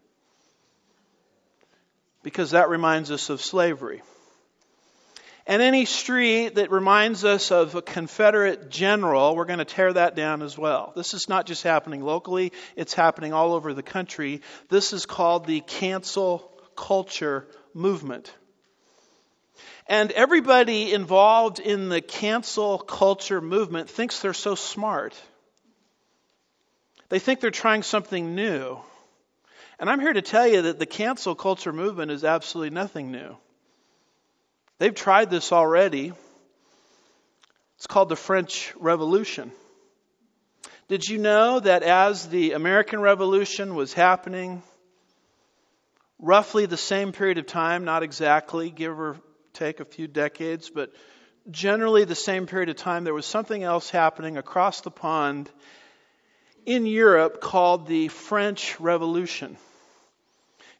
because that reminds us of slavery. And any street that reminds us of a Confederate general, we're going to tear that down as well. This is not just happening locally, it's happening all over the country. This is called the cancel culture movement. And everybody involved in the cancel culture movement thinks they're so smart. They think they're trying something new. And I'm here to tell you that the cancel culture movement is absolutely nothing new. They've tried this already. It's called the French Revolution. Did you know that as the American Revolution was happening, roughly the same period of time, not exactly, give or take a few decades, but generally the same period of time, there was something else happening across the pond in Europe called the French Revolution.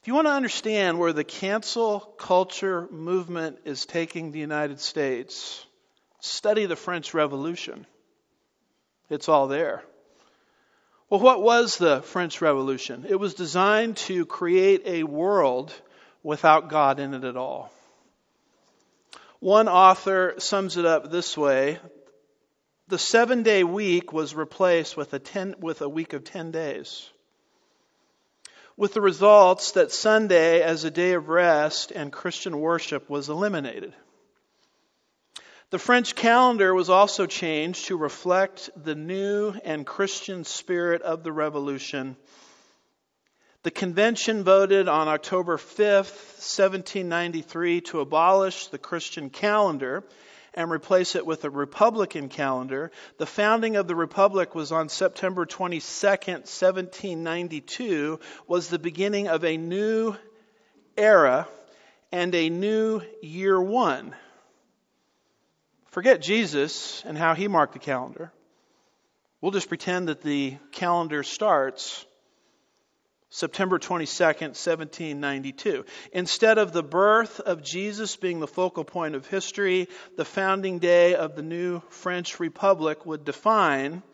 If you want to understand where the cancel culture movement is taking the United States, study the French Revolution. It's all there. Well, what was the French Revolution? It was designed to create a world without God in it at all. One author sums it up this way: the 7-day week was replaced with a week of 10 days. With the results that Sunday as a day of rest and Christian worship was eliminated. The French calendar was also changed to reflect the new and Christian spirit of the revolution. The convention voted on October 5th, 1793 to abolish the Christian calendar and replace it with a Republican calendar. The founding of the Republic was on September 22nd, 1792, was the beginning of a new era and a new year one. Forget Jesus and how he marked the calendar. We'll just pretend that the calendar starts September 22nd, 1792. Instead of the birth of Jesus being the focal point of history, the founding day of the new French Republic would define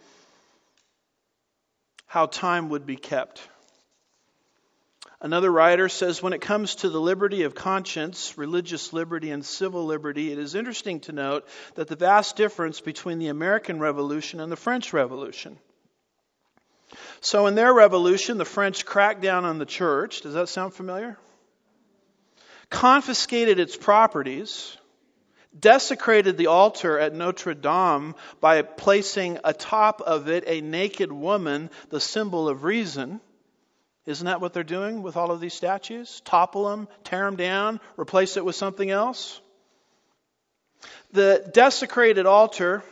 how time would be kept. Another writer says, when it comes to the liberty of conscience, religious liberty, and civil liberty, it is interesting to note that the vast difference between the American Revolution and the French Revolution. So in their revolution, the French cracked down on the church. Does that sound familiar? Confiscated its properties, desecrated the altar at Notre Dame by placing atop of it a naked woman, the symbol of reason. Isn't that what they're doing with all of these statues? Topple them, tear them down, replace it with something else? The desecrated altar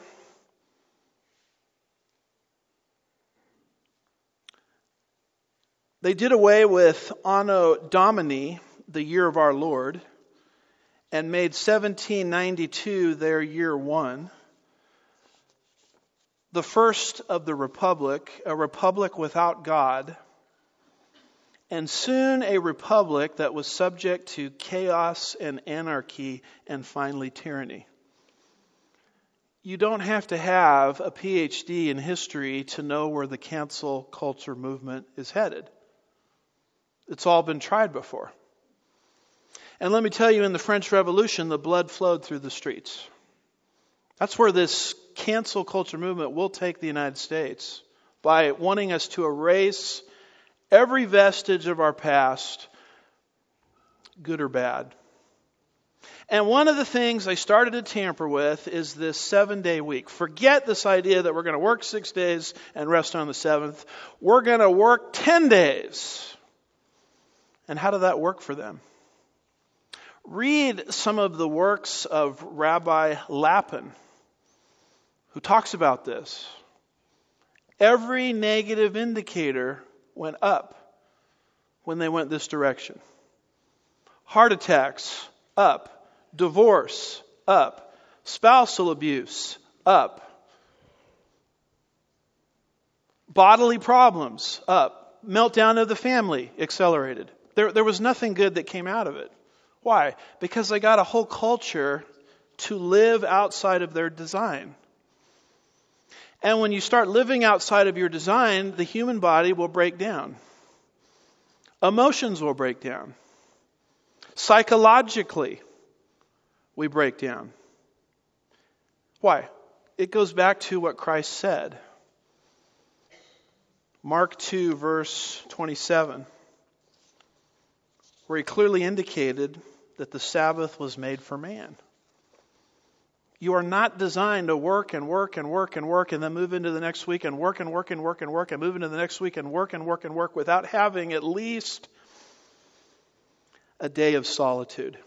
they did away with Anno Domini, the year of our Lord, and made 1792 their year one. The first of the Republic, a republic without God, and soon a republic that was subject to chaos and anarchy and finally tyranny. You don't have to have a PhD in history to know where the cancel culture movement is headed. It's all been tried before. And let me tell you, in the French Revolution, the blood flowed through the streets. That's where this cancel culture movement will take the United States, by wanting us to erase every vestige of our past, good or bad. And one of the things I started to tamper with is this 7-day week. Forget this idea that we're going to work 6 days and rest on the 7th. We're going to work 10 days. And how did that work for them? Read some of the works of Rabbi Lapin, who talks about this. Every negative indicator went up when they went this direction. Heart attacks, up. Divorce, up. Spousal abuse, up. Bodily problems, up. Meltdown of the family, accelerated. There was nothing good that came out of it. Why? Because they got a whole culture to live outside of their design. And when you start living outside of your design, the human body will break down. Emotions will break down. Psychologically, we break down. Why? It goes back to what Christ said. Mark 2, verse 27. Where he clearly indicated that the Sabbath was made for man. You are not designed to work and work and work and work and then move into the next week and work and work and work and work and move into the next week and work and work and work without having at least a day of solitude.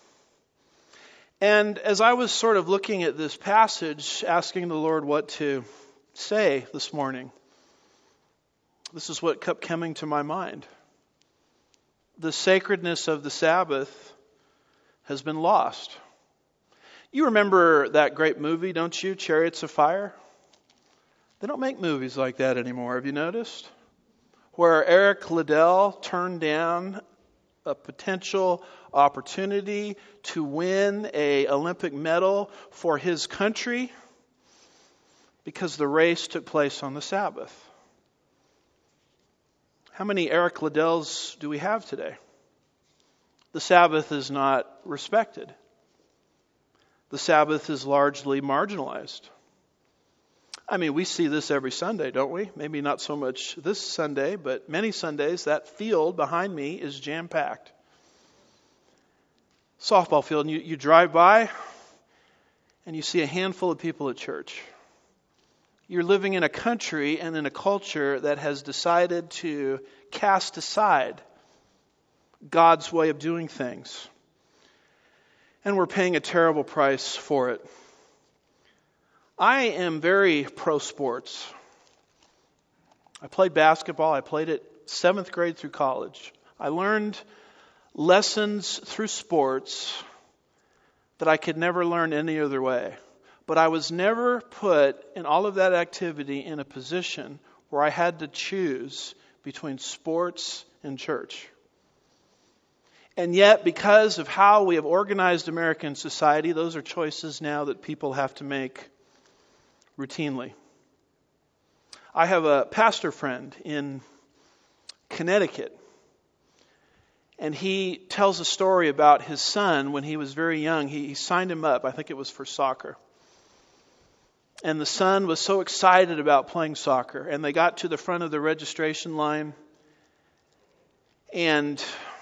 And as I was sort of looking at this passage, asking the Lord what to say this morning, this is what kept coming to my mind. The sacredness of the Sabbath has been lost. You remember that great movie, don't you? Chariots of Fire? They don't make movies like that anymore, have you noticed? Where Eric Liddell turned down a potential opportunity to win an Olympic medal for his country because the race took place on the Sabbath. How many Eric Liddells do we have today? The Sabbath is not respected. The Sabbath is largely marginalized. I mean, we see this every Sunday, don't we? Maybe not so much this Sunday, but many Sundays, that field behind me is jam-packed. Softball field, and you drive by, and you see a handful of people at church. You're living in a country and in a culture that has decided to cast aside God's way of doing things. And we're paying a terrible price for it. I am very pro sports. I played basketball. I played it 7th grade through college. I learned lessons through sports that I could never learn any other way. But I was never put in all of that activity in a position where I had to choose between sports and church. And yet, because of how we have organized American society, those are choices now that people have to make routinely. I have a pastor friend in Connecticut, and he tells a story about his son when he was very young. He signed him up, I think it was for soccer. And the son was so excited about playing soccer, and they got to the front of the registration line, and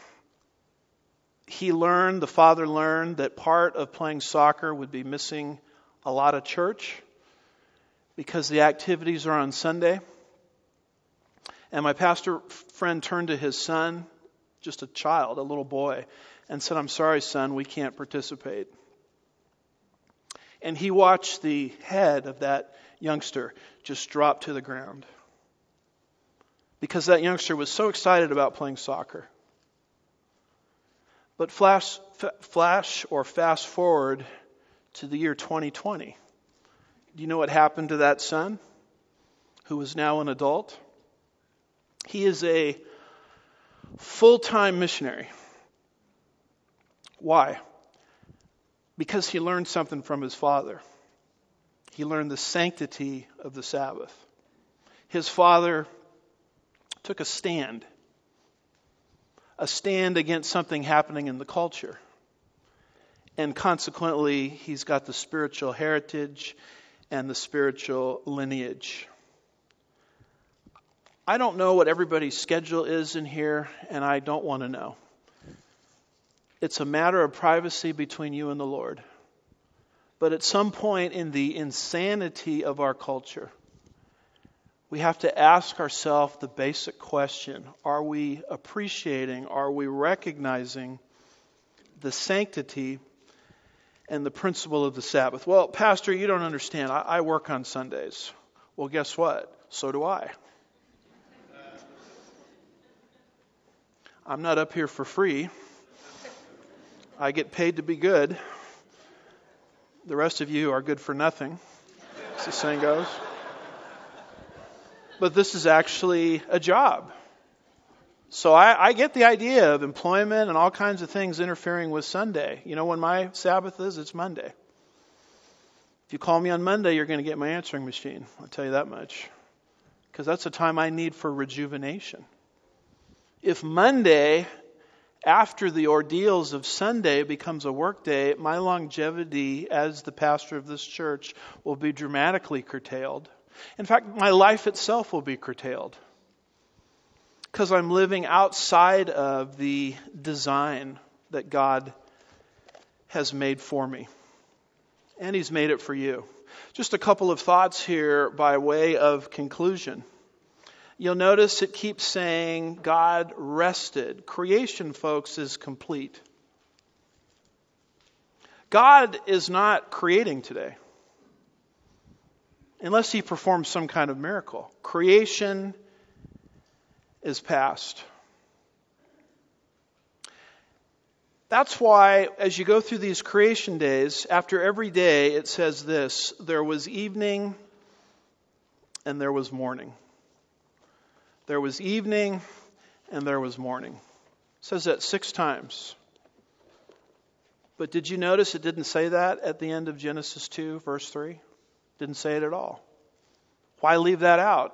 the father learned that part of playing soccer would be missing a lot of church because the activities are on Sunday. And my pastor friend turned to his son, just a child, a little boy, and said, "I'm sorry, son, we can't participate." And he watched the head of that youngster just drop to the ground because that youngster was so excited about playing soccer. But flash or fast forward to the year 2020. Do you know what happened to that son, who is now an adult? He is a full-time missionary. Why? Because he learned something from his father. He learned the sanctity of the Sabbath. His father took a stand against something happening in the culture. And consequently, he's got the spiritual heritage and the spiritual lineage. I don't know what everybody's schedule is in here, and I don't want to know. It's a matter of privacy between you and the Lord. But at some point in the insanity of our culture, we have to ask ourselves the basic question: are we appreciating, are we recognizing the sanctity and the principle of the Sabbath? Well, Pastor, you don't understand. I work on Sundays. Well, guess what? So do I. I'm not up here for free. I get paid to be good. The rest of you are good for nothing, as the saying goes. But this is actually a job. So I get the idea of employment and all kinds of things interfering with Sunday. You know when my Sabbath is? It's Monday. If you call me on Monday, you're going to get my answering machine. I'll tell you that much. Because that's the time I need for rejuvenation. If Monday, after the ordeals of Sunday, becomes a work day, my longevity as the pastor of this church will be dramatically curtailed. In fact, my life itself will be curtailed. Because I'm living outside of the design that God has made for me. And He's made it for you. Just a couple of thoughts here by way of conclusion. You'll notice it keeps saying God rested. Creation, folks, is complete. God is not creating today, unless He performs some kind of miracle. Creation is past. That's why, as you go through these creation days, after every day it says this: there was evening and there was morning. There was evening and there was morning. It says that 6 times. But did you notice it didn't say that at the end of Genesis 2, verse 3? Didn't say it at all. Why leave that out?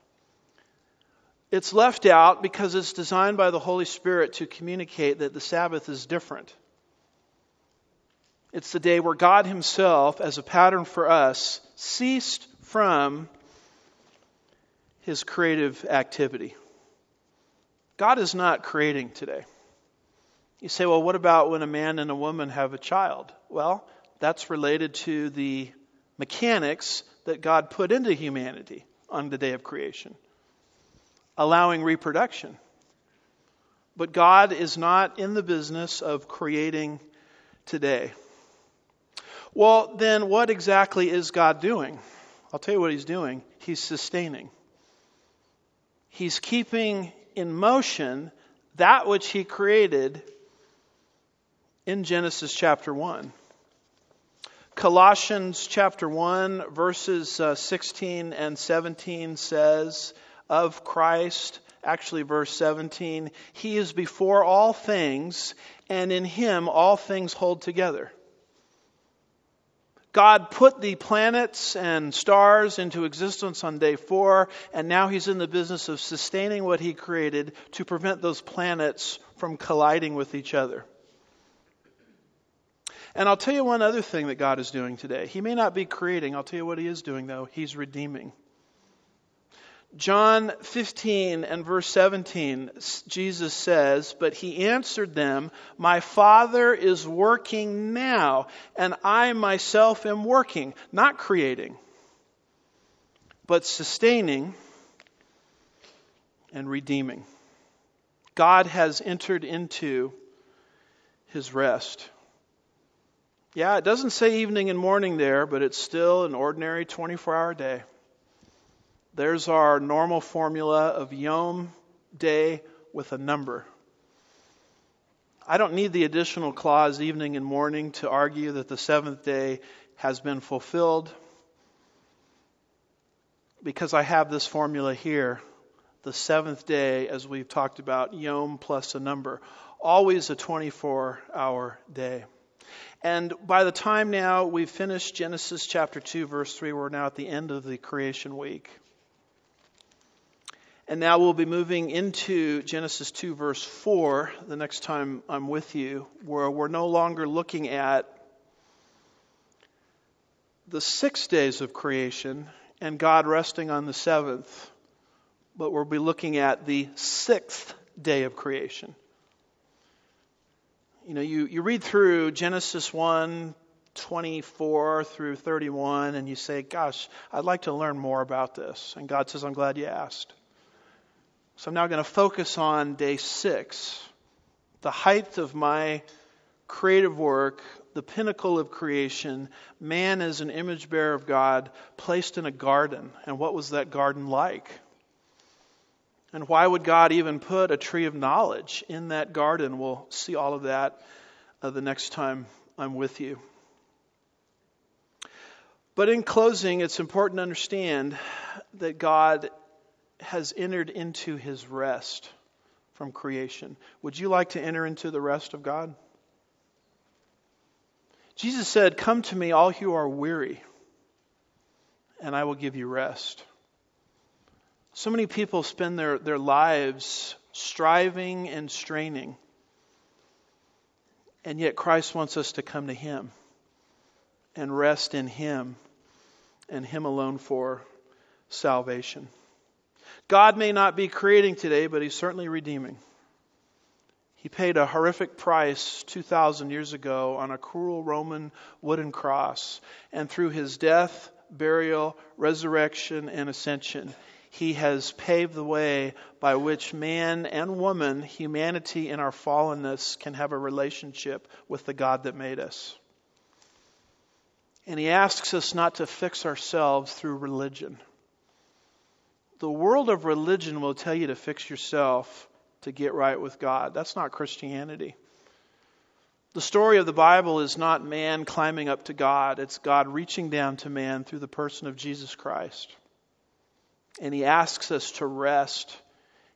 It's left out because it's designed by the Holy Spirit to communicate that the Sabbath is different. It's the day where God Himself, as a pattern for us, ceased from His creative activity. God is not creating today. You say, well, what about when a man and a woman have a child? Well, that's related to the mechanics that God put into humanity on the day of creation, allowing reproduction. But God is not in the business of creating today. Well, then what exactly is God doing? I'll tell you what He's doing. He's sustaining. He's keeping in motion that which He created in Genesis chapter 1. Colossians chapter 1, verses 16 and 17 says of Christ, actually verse 17, He is before all things, and in Him all things hold together. God put the planets and stars into existence on day 4, and now He's in the business of sustaining what He created to prevent those planets from colliding with each other. And I'll tell you one other thing that God is doing today. He may not be creating. I'll tell you what He is doing, though. He's redeeming. John 15 and verse 17, Jesus says, but He answered them, my Father is working now, and I myself am working, not creating, but sustaining and redeeming. God has entered into His rest. Yeah, it doesn't say evening and morning there, but it's still an ordinary 24-hour day. There's our normal formula of Yom day with a number. I don't need the additional clause evening and morning to argue that the 7th day has been fulfilled, because I have this formula here. The 7th day, as we've talked about, Yom plus a number. Always a 24-hour day. And by the time now we've finished Genesis chapter 2, verse 3, we're now at the end of the creation week. And now we'll be moving into Genesis 2, verse 4, the next time I'm with you, where we're no longer looking at the 6 days of creation and God resting on the 7th, but we'll be looking at the 6th day of creation. You know, you read through Genesis 1, 24 through 31, and you say, gosh, I'd like to learn more about this. And God says, I'm glad you asked. So I'm now going to focus on day 6, the height of my creative work, the pinnacle of creation, man as an image bearer of God, placed in a garden. And what was that garden like? And why would God even put a tree of knowledge in that garden? We'll see all of that the next time I'm with you. But in closing, it's important to understand that God has entered into His rest from creation. Would you like to enter into the rest of God? Jesus said, come to me, all who are weary, and I will give you rest. So many people spend their lives striving and straining, and yet Christ wants us to come to Him and rest in Him and Him alone for salvation. God may not be creating today, but He's certainly redeeming. He paid a horrific price 2,000 years ago on a cruel Roman wooden cross, and through His death, burial, resurrection, and ascension, He has paved the way by which man and woman, humanity in our fallenness, can have a relationship with the God that made us. And He asks us not to fix ourselves through religion. The world of religion will tell you to fix yourself to get right with God. That's not Christianity. The story of the Bible is not man climbing up to God. It's God reaching down to man through the person of Jesus Christ. And He asks us to rest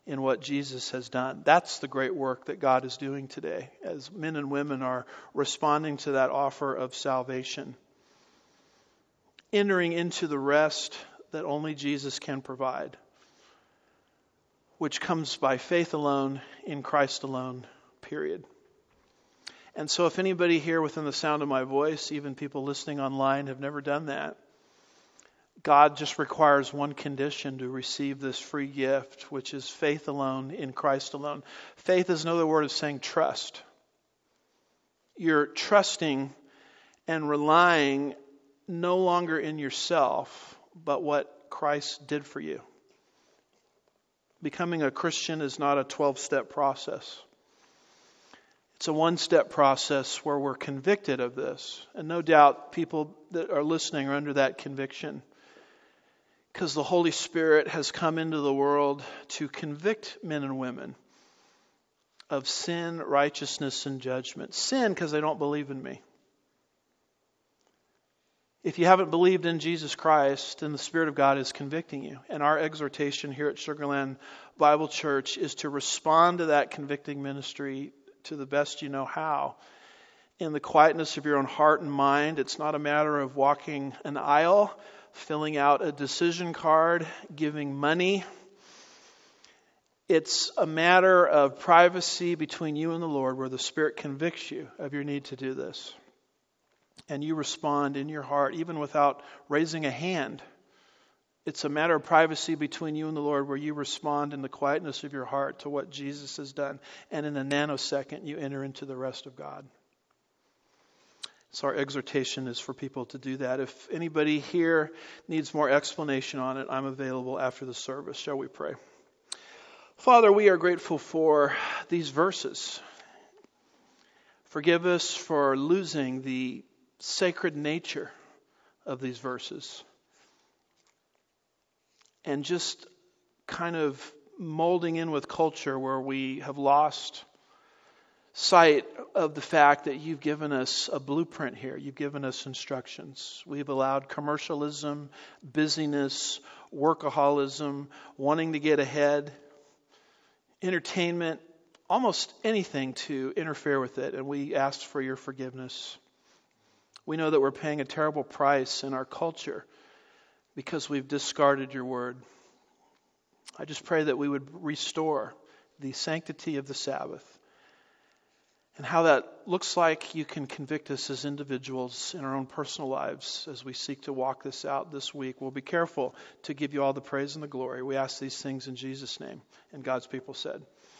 in what Jesus has done. That's the great work that God is doing today as men and women are responding to that offer of salvation, entering into the rest that only Jesus can provide, which comes by faith alone, in Christ alone, period. And so if anybody here within the sound of my voice, even people listening online, have never done that, God just requires one condition to receive this free gift, which is faith alone, in Christ alone. Faith is another word of saying trust. You're trusting and relying no longer in yourself, but what Christ did for you. Becoming a Christian is not a 12-step process. It's a one-step process where we're convicted of this. And no doubt people that are listening are under that conviction, because the Holy Spirit has come into the world to convict men and women of sin, righteousness, and judgment. Sin because they don't believe in me. If you haven't believed in Jesus Christ, then the Spirit of God is convicting you. And our exhortation here at Sugar Land Bible Church is to respond to that convicting ministry to the best you know how. In the quietness of your own heart and mind. It's not a matter of walking an aisle, filling out a decision card, giving money. It's a matter of privacy between you and the Lord, where the Spirit convicts you of your need to do this. And you respond in your heart, even without raising a hand. It's a matter of privacy between you and the Lord, where you respond in the quietness of your heart to what Jesus has done. And in a nanosecond, you enter into the rest of God. So our exhortation is for people to do that. If anybody here needs more explanation on it, I'm available after the service. Shall we pray? Father, we are grateful for these verses. Forgive us for losing the sacred nature of these verses and just kind of molding in with culture where we have lost sight of the fact that you've given us a blueprint here. You've given us instructions. We've allowed commercialism, busyness, workaholism, wanting to get ahead, entertainment, almost anything to interfere with it. And we ask for your forgiveness. We know that we're paying a terrible price in our culture because we've discarded your word. I just pray that we would restore the sanctity of the Sabbath. And how that looks like you can convict us as individuals in our own personal lives as we seek to walk this out this week. We'll be careful to give you all the praise and the glory. We ask these things in Jesus' name. And God's people said,